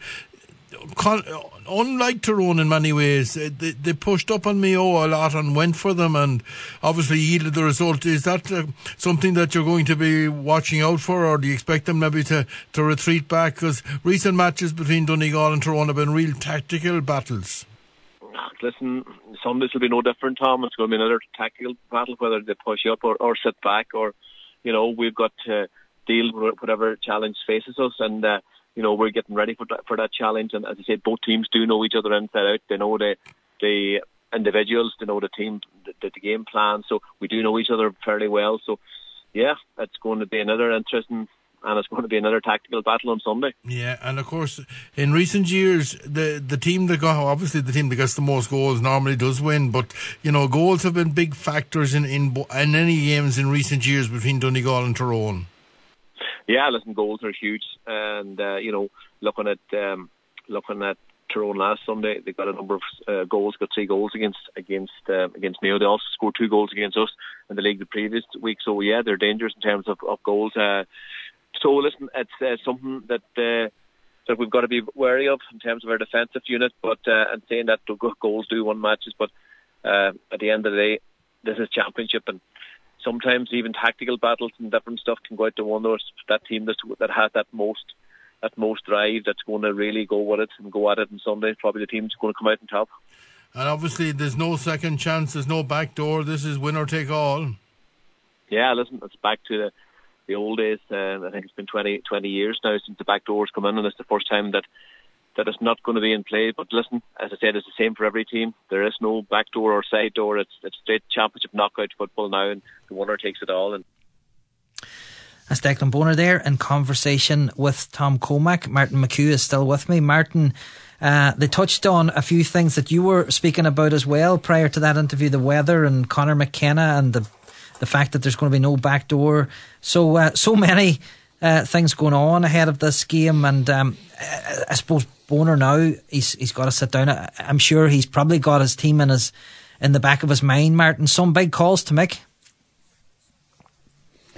Con- unlike Tyrone in many ways, they, they pushed up on Mayo a lot and went for them, and obviously yielded the result. Is that uh, something that you're going to be watching out for, or do you expect them maybe to, to retreat back? Because recent matches between Donegal and Tyrone have been real tactical battles. Listen, Sundays will be no different, Tom. It's going to be another tactical battle, whether they push up or, or sit back, or, you know, we've got to deal with whatever challenge faces us, and uh, you know, we're getting ready for that, for that challenge. And as I said, both teams do know each other inside out. They know the the individuals, they know the team, the, the game plan. So we do know each other fairly well. So yeah, it's going to be another interesting, and it's going to be another tactical battle on Sunday. Yeah, and of course, in recent years, the the team that got, obviously the team that gets the most goals normally does win. But you know, goals have been big factors in in, in any games in recent years between Donegal and Tyrone. Yeah, listen, goals are huge, and uh, you know, looking at um, looking at Tyrone last Sunday, they got a number of uh, goals, got three goals against against uh, against Mayo. They also scored two goals against us in the league the previous week. So yeah, they're dangerous in terms of, of goals. Uh, so listen, it's uh, something that uh, that we've got to be wary of in terms of our defensive unit. But uh, and saying that goals do win matches, but uh, at the end of the day, this is championship, and sometimes even tactical battles and different stuff can go out to one of those, that team that's, that has that most that most drive, that's going to really go with it and go at it on Sunday. Probably the team's going to come out on top. And obviously there's no second chance, there's no back door. This is winner take all. Yeah, listen, it's back to the, the old days. Uh, I think it's been twenty, twenty years now since the back doors come in, and it's the first time that that it's not going to be in play. But listen, as I said, it's the same for every team. There is no back door or side door. It's it's straight championship knockout football now, and the winner takes it all. And that's Declan Bonner there in conversation with Tom Comack. Martin McHugh is still with me. Martin, uh, they touched on a few things that you were speaking about as well prior to that interview, the weather and Conor McKenna and the the fact that there's going to be no back door. So, uh, so many uh, things going on ahead of this game, and um, I suppose Bonner now, he's he's got to sit down. I'm sure he's probably got his team in his in the back of his mind, Martin. Some big calls to make.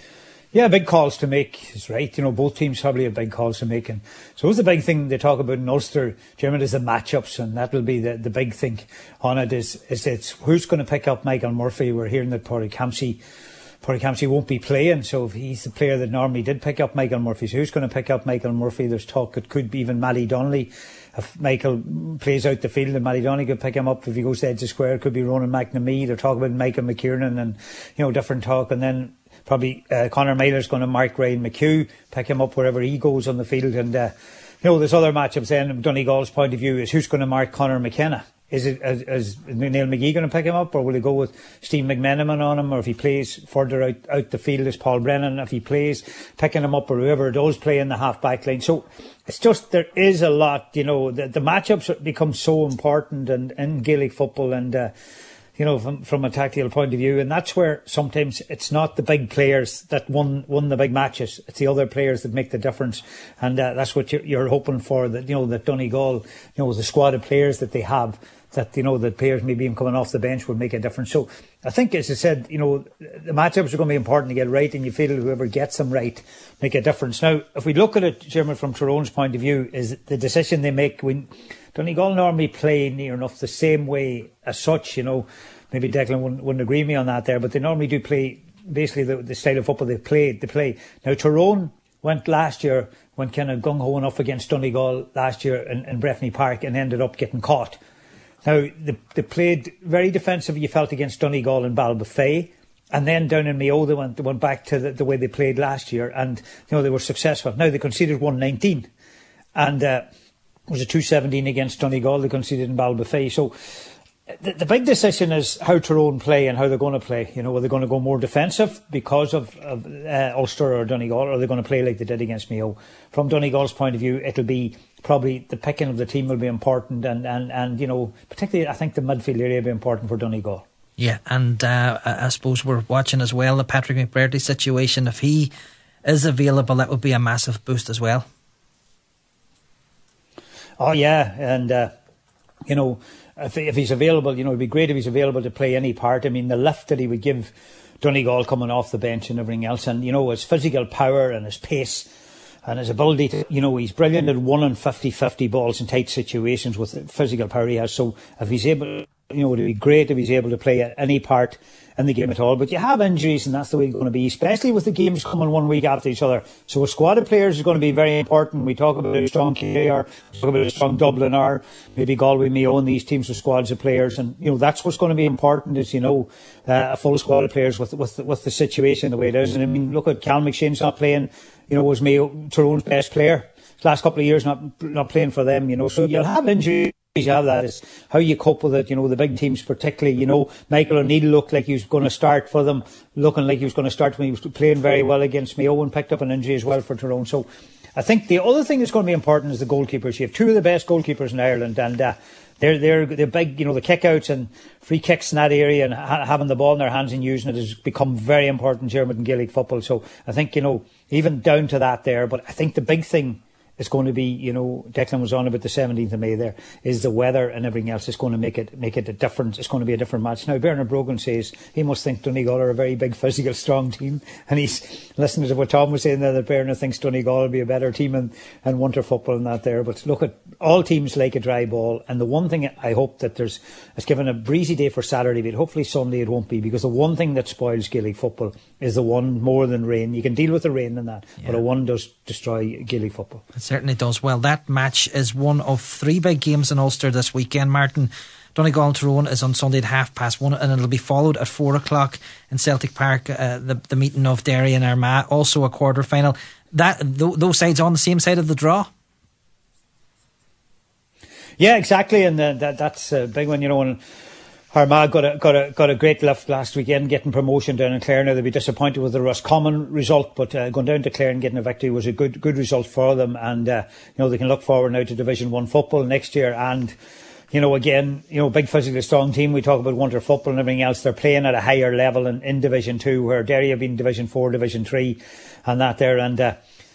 Yeah, big calls to make is right. You know, both teams probably have big calls to make. And so it's the big thing they talk about in Ulster, Dermot, is the matchups, and that will be the, the big thing on it is, is it's who's going to pick up Michael Murphy. We're hearing that Pádraig Campsey, Pádraig Campsey won't be playing, so if he's the player that normally did pick up Michael Murphy. So who's going to pick up Michael Murphy? There's talk it could be even Matty Donnelly. If Michael plays out the field and Matty Donnelly could pick him up, if he goes to edge of square, it could be Ronan McNamee. They're talking about Michael McKiernan and, you know, different talk. And then probably uh, Conor Meyler's going to mark Ryan McHugh, pick him up wherever he goes on the field. And, uh, you know, there's other matchups then. From Donegal's point of view is who's going to mark Conor McKenna? Is it is, is Neil McGee going to pick him up, or will he go with Steve McMenamin on him, or if he plays further out, out the field is Paul Brennan, if he plays picking him up, or whoever does play in the half back line. So it's just, there is a lot, you know, the, the matchups become so important and in Gaelic football, and uh, you know, from, from a tactical point of view, and that's where sometimes it's not the big players that won won the big matches, it's the other players that make the difference, and uh, that's what you're, you're hoping for, that, you know, that Donegal, you know, the squad of players that they have, that, you know, the players maybe even coming off the bench will make a difference. So I think, as I said, you know, the matchups are going to be important to get right, and you feel whoever gets them right make a difference. Now, if we look at it, Jeremy, from Tyrone's point of view, is the decision they make when Donegal normally play near enough the same way as such, you know, maybe Declan wouldn't, wouldn't agree with me on that there, but they normally do play basically the, the style of football they played, they play. Now, Tyrone went last year, went kind of gung-ho enough against Donegal last year in, in Breffni Park and ended up getting caught. Now, they, they played very defensive, you felt, against Donegal and Ballybofey. And then down in Mayo, they went, they went back to the, the way they played last year. And, you know, they were successful. Now, they conceded one nineteen. And uh, it was a two seventeen against Donegal. They conceded in Ballybofey. So the, the big decision is how Tyrone play and how they're going to play. You know, are they going to go more defensive because of, of uh, Ulster or Donegal, or are they going to play like they did against Mayo? From Donegal's point of view, it'll be probably the picking of the team will be important, and, and, and you know, particularly I think the midfield area will be important for Donegal. Yeah, and uh, I suppose we're watching as well the Patrick McBrearty situation. If he is available, that would be a massive boost as well. Oh yeah, and uh, you know, if, if he's available, you know, it'd be great if he's available to play any part. I mean, the lift that he would give Donegal coming off the bench and everything else, and, you know, his physical power and his pace and his ability to, you know, he's brilliant at one in fifty fifty balls in tight situations with the physical power he has. So if he's able, you know, it'd be great if he's able to play at any part in the game at all. But you have injuries, and that's the way it's going to be, especially with the games coming one week after each other. So a squad of players is going to be very important. We talk about a strong K A R, we talk about a strong Dublin R, maybe Galway, Mayo, and these teams with squads of players. And, you know, that's what's going to be important, is, you know, uh, a full squad of players with, with, with the situation the way it is. And I mean, look at Cal McShane's not playing, you know, was Mayo Tyrone's best player. Last couple of years not not playing for them, you know. So you'll have injuries. You have that. Is how you cope with it. You know, the big teams particularly, you know, Michael O'Neill looked like he was going to start for them, looking like he was going to start when he was playing very well against Mayo, and picked up an injury as well for Tyrone. So I think the other thing that's going to be important is the goalkeepers. You have two of the best goalkeepers in Ireland, and uh, they're they're they're big. You know, the kickouts and free kicks in that area, and ha- having the ball in their hands and using it has become very important in German and Gaelic football. So I think, you know, even down to that there, but I think the big thing is going to be, you know, Declan was on about the seventeenth of May there, is the weather and everything else is going to make it make it a different, it's going to be a different match. Now, Bernard Brogan says he must think Donegal are a very big, physical, strong team, and he's listening to what Tom was saying there, that Bernard thinks Donegal will be a better team in, in winter football and that there. But look, at all teams like a dry ball, and the one thing I hope that there's, it's given a breezy day for Saturday, but hopefully Sunday it won't be, because the one thing that spoils Gaelic football is the one more than rain. You can deal with the rain and that, yeah, but a one does destroy Gaelic football. It certainly does. Well, that match is one of three big games in Ulster this weekend, Martin. Donegal and Tyrone is on Sunday at half past one, and it'll be followed at four o'clock in Celtic Park, uh, the, the meeting of Derry and Armagh, also a quarter final. That th- those sides on the same side of the draw. Yeah, exactly, and uh, that that's a big one, you know. And Armagh got a got a got a great lift last weekend, getting promotion down in Clare. Now they'll be disappointed with the Roscommon result, but uh, going down to Clare and getting a victory was a good good result for them. And uh, you know, they can look forward now to Division One football next year. And you know, again, you know, big physically strong team. We talk about winter football and everything else. They're playing at a higher level in, in Division Two, where Derry have been Division Four, Division Three, and that there. And uh,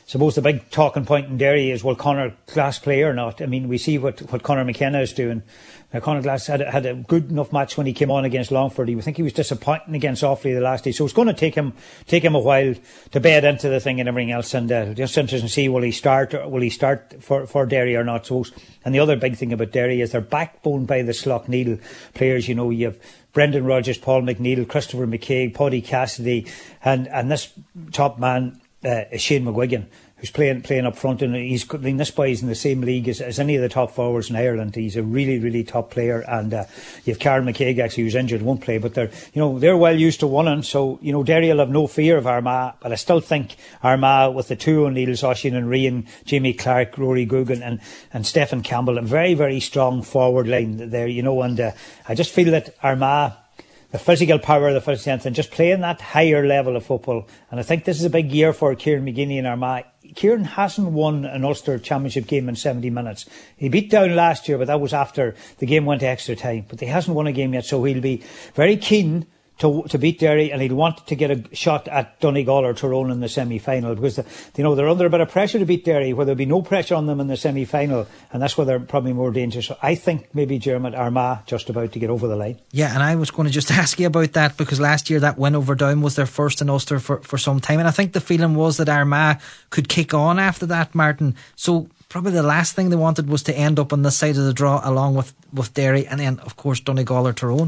suppose the big talking point in Derry is, will Conor Glass play or not? I mean, we see what, what Conor McKenna is doing. Now, Conor Glass had, had a good enough match when he came on against Longford. I think he was disappointing against Offaly the last day. So it's going to take him take him a while to bed into the thing and everything else. And uh, just interesting to see, will he start or will he start for, for Derry or not? So, and the other big thing about Derry is they're backboned by the Slough-Neil players. You know, you have Brendan Rodgers, Paul McNeil, Christopher McKay, Paddy Cassidy, and, and this top man uh, is Shane McGuigan, who's playing playing up front, and he's I mean, this boy is in the same league as, as any of the top forwards in Ireland. He's a really, really top player, and uh, you have Karen McKaig actually, who's injured, won't play, but they're you know they're well used to winning. So you know Derry will have no fear of Armagh, but I still think Armagh with the two O'Neills, Oisín and Rian, Jamie Clark, Rory Gugan, and and Stephen Campbell, a very very strong forward line there. You know, and uh, I just feel that Armagh, the physical power, the physical strength, and just playing that higher level of football. And I think this is a big year for Kieran McGinney and Armagh. Kieran hasn't won an Ulster Championship game in seventy minutes. He beat Down last year, but that was after the game went to extra time. But he hasn't won a game yet, so he'll be very keen to to beat Derry, and he'll want to get a shot at Donegal or Tyrone in the semi-final, because the, you know they're under a bit of pressure to beat Derry, where there'll be no pressure on them in the semi-final, and that's where they're probably more dangerous. So I think maybe Dermot Armagh just about to get over the line. Yeah, and I was going to just ask you about that, because last year that win over Down was their first in Ulster for, for some time, and I think the feeling was that Armagh could kick on after that, Martin. So probably the last thing they wanted was to end up on this side of the draw along with, with Derry, and then of course Donegal or Tyrone.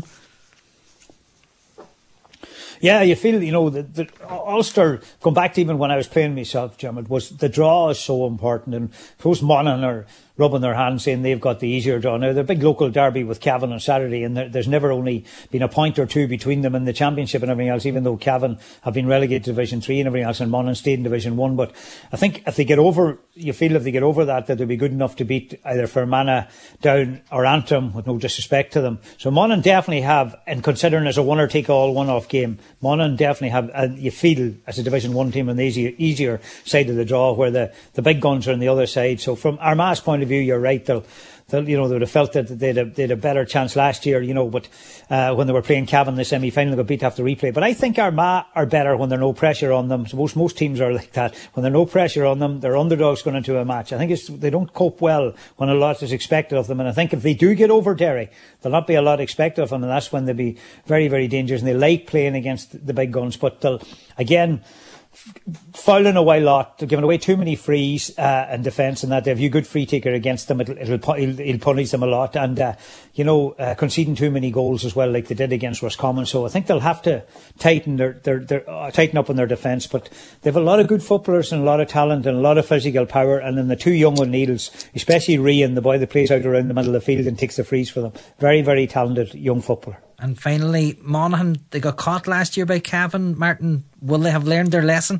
Yeah, you feel, you know, the, the Ulster, going back to even when I was playing myself, Jim, was the draw is so important. And suppose Monaghan are rubbing their hands saying they've got the easier draw. Now, they're a big local derby with Cavan on Saturday, and there, there's never only been a point or two between them in the championship and everything else, even though Cavan have been relegated to Division three and everything else, and Monaghan stayed in Division one. But I think if they get over, you feel if they get over that, that they'll be good enough to beat either Fermanagh, Down or Antrim, with no disrespect to them. So Monaghan definitely have, and considering it's a winner-take-all one-off game, Monaghan definitely have, uh, you feel as a Division one team on the easier, easier side of the draw, where the, the big guns are on the other side. So from Armagh's point of view, you're right, they'll, they'll you know, they would have felt that they had a, they had a better chance last year, you know, but uh, when they were playing Cavan in the semi-final, they got beat after replay. But I think Armagh are better when there's no pressure on them. So most, most teams are like that. When there's no pressure on them, they're underdogs going into a match. I think it's, they don't cope well when a lot is expected of them. And I think if they do get over Derry, there'll not be a lot expected of them, and that's when they'll be very, very dangerous. And they like playing against the big guns, but they'll, again, fouling away a lot, they're giving away too many frees uh, in defence, and that they have you good free taker against them, it'll, it'll, it'll, it'll punish them a lot, and uh, you know uh, conceding too many goals as well, like they did against Roscommon. So I think they'll have to tighten their, their, their uh, tighten up on their defence, but they have a lot of good footballers and a lot of talent and a lot of physical power, and then the two young O'Neills, especially Rian, the boy that plays out around the middle of the field and takes the frees for them, very very talented young footballer. And finally, Monaghan, they got caught last year by Cavan. Martin, will they have learned their lesson?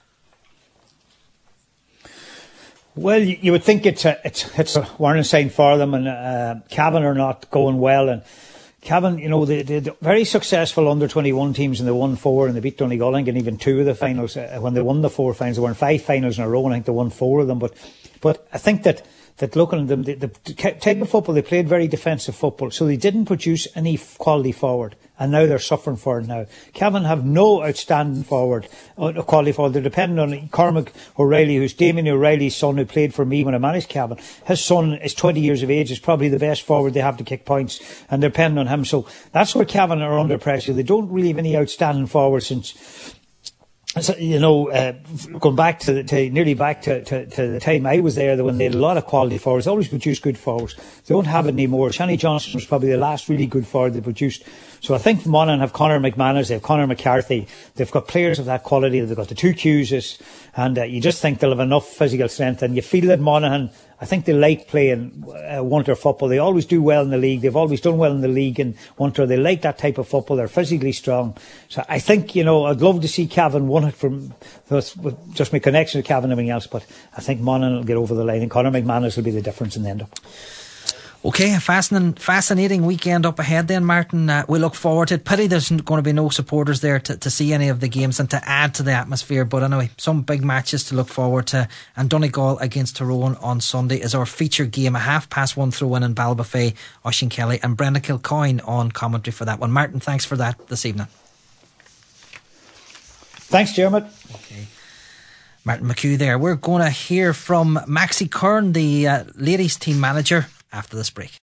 Well, you, you would think it's a it's it's a warning sign for them, and uh, Cavan are not going well, and Cavan, you know, they, they're very successful under twenty-one teams, and they won four, and they beat Donegal and even two of the finals. Uh, when they won the four finals, they were in five finals in a row, and I think they won four of them. But but I think that. That looking at them, the, the type of football, they played very defensive football, so they didn't produce any quality forward, and now they're suffering for it now. Cavan have no outstanding forward, uh, quality forward. They're dependent on Cormac O'Reilly, who's Damien O'Reilly's son, who played for me when I managed Cavan. His son is twenty years of age, is probably the best forward they have to kick points, and they're depending on him. So that's where Cavan are under pressure. They don't really have any outstanding forwards since... So, you know, uh, going back to, the, to nearly back to, to, to the time I was there, when they had a lot of quality forwards, they always produced good forwards. They don't have it anymore. Shani Johnson was probably the last really good forward they produced. So I think Monaghan have Conor McManus, they have Conor McCarthy, they've got players of that quality, they've got the two Q's, and uh, you just think they'll have enough physical strength, and you feel that Monaghan, I think they like playing uh, Wunter football. They always do well in the league. They've always done well in the league in Wunter. They like that type of football. They're physically strong. So I think, you know, I'd love to see Cavan win it from with just my connection to Cavan and everything else, but I think Monaghan will get over the line, and Conor McManus will be the difference in the end up. Okay, a fascinating, fascinating weekend up ahead then, Martin. Uh, we look forward to it. Pity there's going to be no supporters there to, to see any of the games and to add to the atmosphere. But anyway, some big matches to look forward to. And Donegal against Tyrone on Sunday is our feature game. A half past one throw-in in Ballybofey, Oisín Kelly and Brenda Kilcoyne on commentary for that one. Martin, thanks for that this evening. Thanks, Dermot. Okay. Martin McHugh there. We're going to hear from Maxi Kern, the uh, ladies team manager, after this break.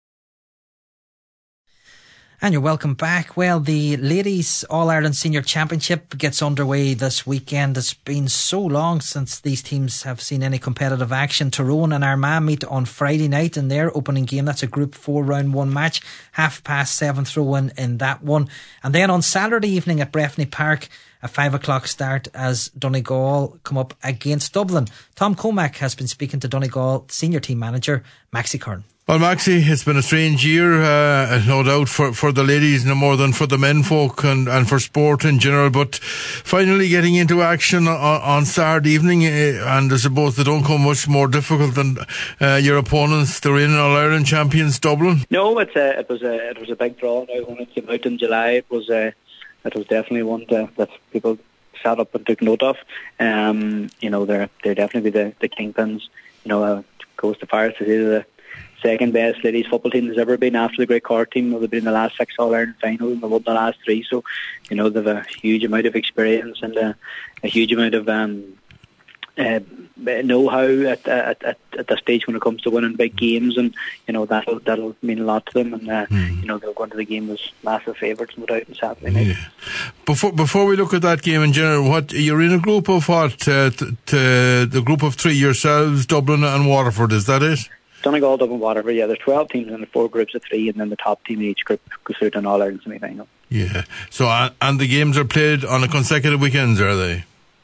And you're welcome back. Well, the Ladies All-Ireland Senior Championship gets underway this weekend. It's been so long since these teams have seen any competitive action. Tyrone and Armagh meet on Friday night in their opening game. That's a Group four round one match. Half past seven throw-in in that one. And then on Saturday evening at Breffni Park, a five o'clock start as Donegal come up against Dublin. Tom Comack has been speaking to Donegal senior team manager Maxi Kern. Well, Maxi, it's been a strange year, uh, no doubt, for, for the ladies no more than for the men folk and, and for sport in general, but finally getting into action on, on Saturday evening, uh, and I suppose they don't come much more difficult than uh, your opponents, the reigning All-Ireland champions, Dublin. No, it's a, it was a it was a big draw now when it came out in July. It was a, it was definitely one to, that people sat up and took note of. Um, you know, they're they're definitely the, the kingpins. You know, uh, goes to far to say the second best ladies football team there's ever been after the Great Cork team. They've been in the last six All-Ireland finals and they've won the last three. So, you know, they've a huge amount of experience and a, a huge amount of um, uh, know-how at, at at at this stage when it comes to winning big games, and you know that'll that'll mean a lot to them. And uh, mm. you know they'll go into the game as massive favourites, no doubt, on Saturday night. Yeah. Before before we look at that game in general, what you're in a group of what? Uh, t- t- the group of three yourselves, Dublin and Waterford. Is that it? Donegal, Dublin, Waterford, yeah, there's twelve teams in the four groups of three, and then the top team in each group goes through to an All-Ireland semi-final. Yeah, so, uh, and the games are played on a consecutive weekends, are they?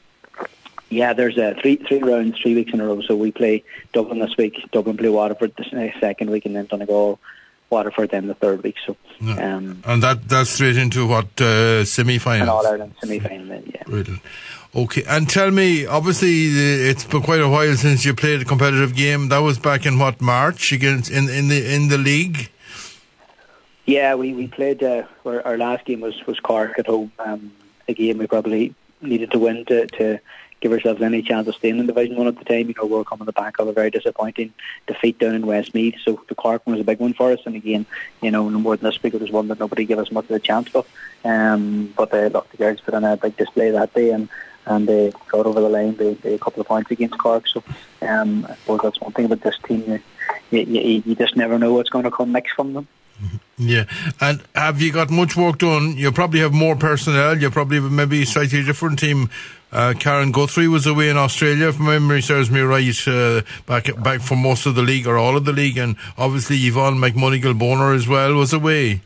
Yeah, there's uh, three three rounds, three weeks in a row, so we play Dublin this week, Dublin play Waterford the second week, and then Donegal, Waterford then the third week. So, no. um, And that that's straight into what, uh, semi-finals? An All-Ireland semi-final then, yeah. Brilliant. Okay, and tell me, obviously it's been quite a while since you played a competitive game. That was back in what, March against in in the in the league? Yeah, we we played. Uh, our, our last game was, was Cork at home. Um, a game we probably needed to win to, to give ourselves any chance of staying in Division One at the time. You know, we were coming the back of a very disappointing defeat down in Westmeath. So the Cork one was a big one for us. And again, you know, no more than this week, it was one that nobody gave us much of a chance for. Um, but uh, look, the girls put on a big display that day, and and they got over the line. They, they a couple of points against Cork. So um, I suppose that's one thing about this team. You, you, you just never know what's going to come next from them. Yeah, and have you got much work done? You probably have more personnel. You probably have maybe a slightly different team. Uh, Karen Guthrie was away in Australia, if my memory serves me right, uh, back back for most of the league or all of the league, and obviously Yvonne McMonigal-Boner as well was away.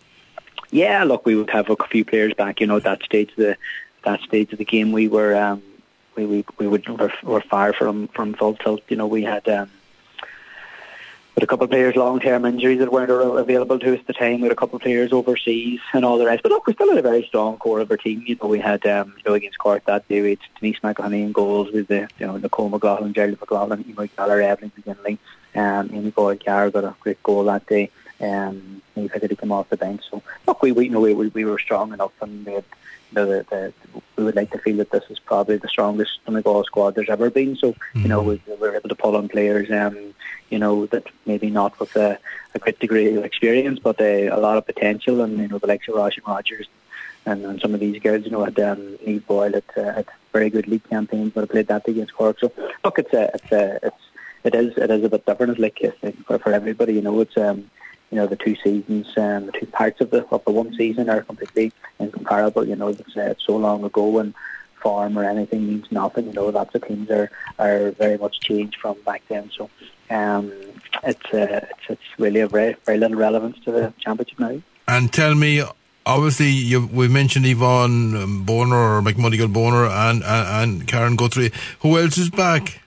Yeah, look, we would have a few players back. You know, at that stage of the that stage of the game, we were um, we we we would were, were far from from full tilt. You know, we had. Um, With a couple of players long-term injuries that weren't available to us at the time. We had a couple of players overseas and all the rest. But look, we still had a very strong core of our team. You know, we had um, you know against Cork that day. We had Denise McElhenney in goals with the you know Nicole McLaughlin, Gerald McLaughlin, Emer Galler, Evelyn McGinley, um, Amy Boyd Carr got a great goal that day. Um, he had to come off the bench. So look, we we you know we we were strong enough, and we had. You know, the, the, we would like to feel that this is probably the strongest Donegal squad there's ever been. So, mm-hmm. you know, we, we were able to pull on players, um, you know, that maybe not with a, a great degree of experience, but uh, a lot of potential. And, you know, the likes of Roisin Rogers and, and some of these girls, you know, had um, Niamh Boyle had, uh, had very good league campaigns, but I played that against Cork. So, look, it's a, it's a, it's, it is, it is a bit different. It's like uh, for, for everybody, you know, it's, um, you know, the two seasons, um, the two parts of the of the one season are completely incomparable. You know, it's, uh, it's so long ago, and form or anything means nothing. You know, lots of teams are, are very much changed from back then. So, um, it's, uh, it's it's really a very very little relevance to the championship now. And tell me, obviously, you, we mentioned Yvonne um, Boner or McMonigal-Boner and, and and Karen Guthrie. Who else is back?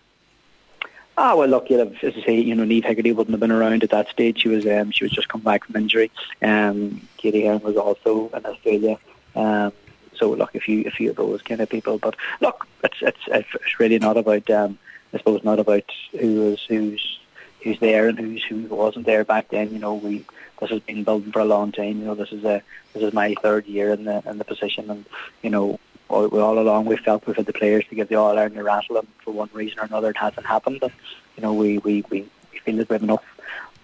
Ah, well, look, you know, as I say, you know, Niamh Hegarty wouldn't have been around at that stage. She was, um, she was just come back from injury. Um, Katie Hearn was also in Australia. Um, so, look, a few, a few of those kind of people. But look, it's, it's, it's really not about, um, I suppose, not about who is, who's, who's there and who's, who wasn't there back then. You know, we, this has been building for a long time. You know, this is a, this is my third year in the, in the position, and you know. All, all along we felt we've had the players to give the All-Ireland a rattle, and for one reason or another it hasn't happened. And, you know, we, we, we, we feel that we have enough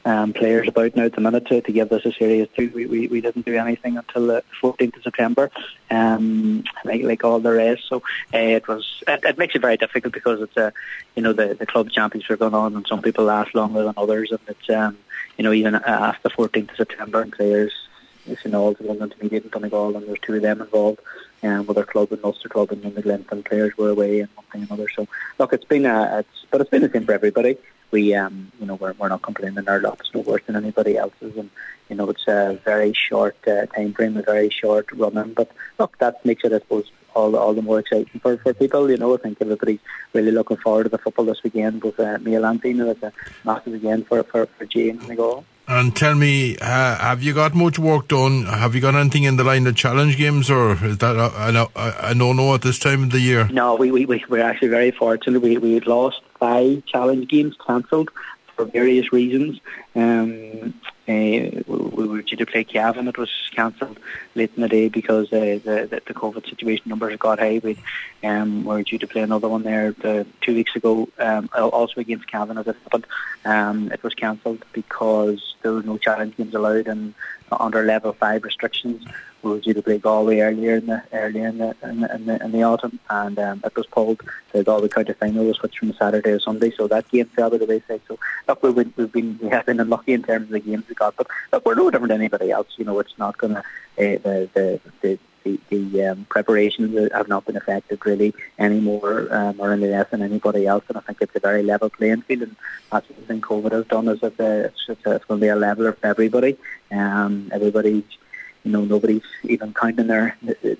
um, players about now at the minute to, to give this a serious do. We, we we didn't do anything until the fourteenth of September, um, like like all the rest. So uh, it was it, it makes it very difficult because it's a uh, you know the the club championships are going on, and some people last longer than others, and it's um you know even after the fourteenth of September, and players, you know, all the London Intermediate and Donegal, and there's two of them involved. Um, with their club and Ulster Club and the Glentown players were away and one thing and another. So look, it's been a, it's but it's been the same for everybody. We um you know we're we're not complaining. Our lot's no worse than anybody else's, and you know it's a very short uh, time frame, a very short run in. But look, that makes it, I suppose, all all the more exciting for, for people. You know, I think everybody's really looking forward to the football this weekend, both uh, Neil and Tina. It's a massive weekend for for for Jay and Donegal. And tell me, uh, have you got much work done? Have you got anything in the line of challenge games, or is that a, a, a no-no at this time of the year? No, we we we we're actually very fortunate. We we had lost five challenge games cancelled for various reasons. Um, uh, we were due to play Cavan. It was cancelled late in the day because uh, the, the the COVID situation numbers got high. We um, were due to play another one there the, two weeks ago, um, also against Cavan as it happened. Um, it was cancelled because there were no challenge games allowed, and under level five restrictions. We were due to play Galway earlier in the earlier in the in the, in the, in the autumn, and um, it was pulled. The Galway county final was switched from Saturday to Sunday, so that game fell by the wayside. So look, we've been we've been we have been unlucky in terms of the games we got, but look, we're no different than anybody else. You know, it's not going to uh, the the the the, the um, preparations have not been affected really anymore, um, or any less than anybody else. And I think it's a very level playing field, and that's what I think COVID has done. Is that uh, it's, it's, it's going to be a leveler for everybody. Um, everybody's, you know, nobody's even counting their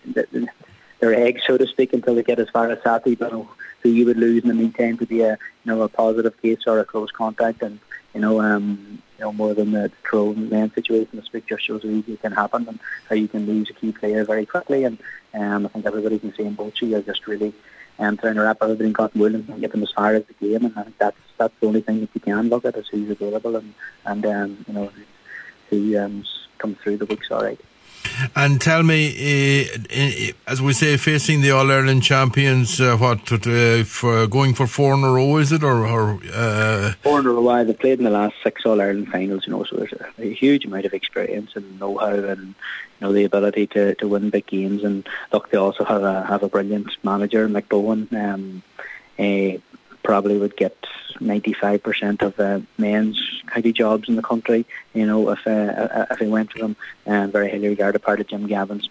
their eggs, so to speak, until they get as far as Saturday. But you know, who you would lose in the meantime to be a you know a positive case or a close contact, and you know um you know more than the Tyrone and Man situation this week just shows how easy it can happen and how you can lose a key player very quickly. And um I think everybody's in the same boat. You're just really um trying to wrap everybody in cotton wool and get them as far as the game. And I think that's that's the only thing that you can look at is who's available and and um you know who um comes through the weeks all right. And tell me, uh, as we say, facing the All-Ireland champions, uh, what, uh, for going for four in a row, is it? or, or uh... Four in a row, they've played in the last six All-Ireland finals, you know, so there's a, a huge amount of experience and know-how and, you know, the ability to, to win big games. And look, they also have a have a brilliant manager, Mick Bowen, um, uh, probably would get ninety-five percent of uh, men's county jobs in the country, you know, if uh, if he went to them. And very highly regarded part of Jim Gavin's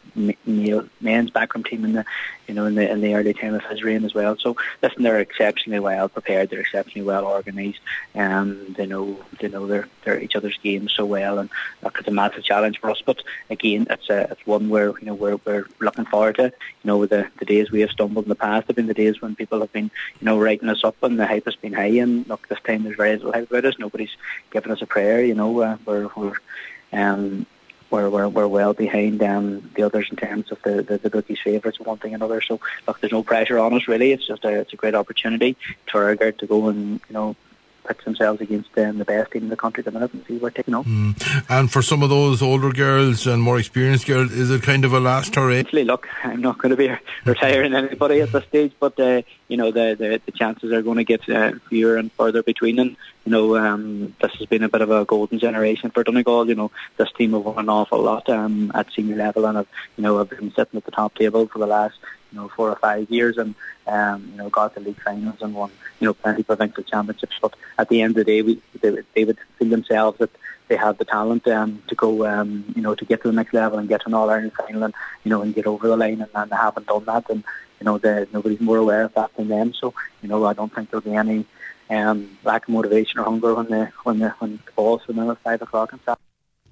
men's backroom team in the, you know, in the in the early time of his reign as well. So listen, they're exceptionally well prepared. They're exceptionally well organised, and they know they know their their each other's games so well. And look, it's a massive challenge for us. But again, it's a it's one where you know we're we're looking forward to. You know, the the days we have stumbled in the past have been the days when people have been you know writing us up and the hype has been high. And look, this time there's very little hype about us. Nobody's giving us a prayer. You know, uh, we're we're um. We're, we're, we're well behind um, the others in terms of the, the, the bookies' favourites and one thing and another. So, look, there's no pressure on us, really. It's just a, it's a great opportunity for Ergard to go and, you know, pit themselves against um, the best team in the country at the minute and see where taking on. Mm. And for some of those older girls and more experienced girls, is it kind of a last hurrah? Actually, look, I'm not going to be retiring anybody at this stage, but, uh, you know, the, the, the chances are going to get uh, fewer and further between them. You know, um, this has been a bit of a golden generation for Donegal. You know, this team have won an awful lot um, at senior level and have, you know, have been sitting at the top table for the last, you know, four or five years and, um, you know, got the league finals and won, you know, plenty of provincial championships. But at the end of the day, we, they, they would feel themselves that they have the talent um, to go, um, you know, to get to the next level and get to an All-Ireland final and, you know, and get over the line. And, and they haven't done that. And, you know, the, nobody's more aware of that than them. So, you know, I don't think there'll be any Um, lack of motivation or hunger when the when the when the ball's for at five o'clock and stuff.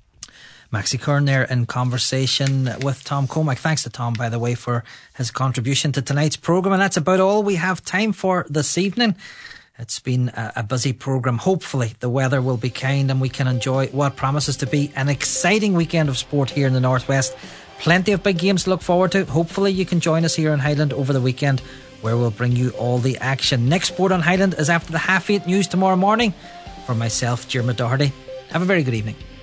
Maxi Kern there in conversation with Tom Cormack. Thanks to Tom, by the way, for his contribution to tonight's programme. And that's about all we have time for this evening. It's been a, a busy programme. Hopefully the weather will be kind and we can enjoy what promises to be an exciting weekend of sport here in the Northwest. Plenty of big games to look forward to. Hopefully you can join us here in Highland over the weekend, where we'll bring you all the action. Next Sport on Highland is after the half eight news tomorrow morning. For myself, Jeremy Doherty, have a very good evening.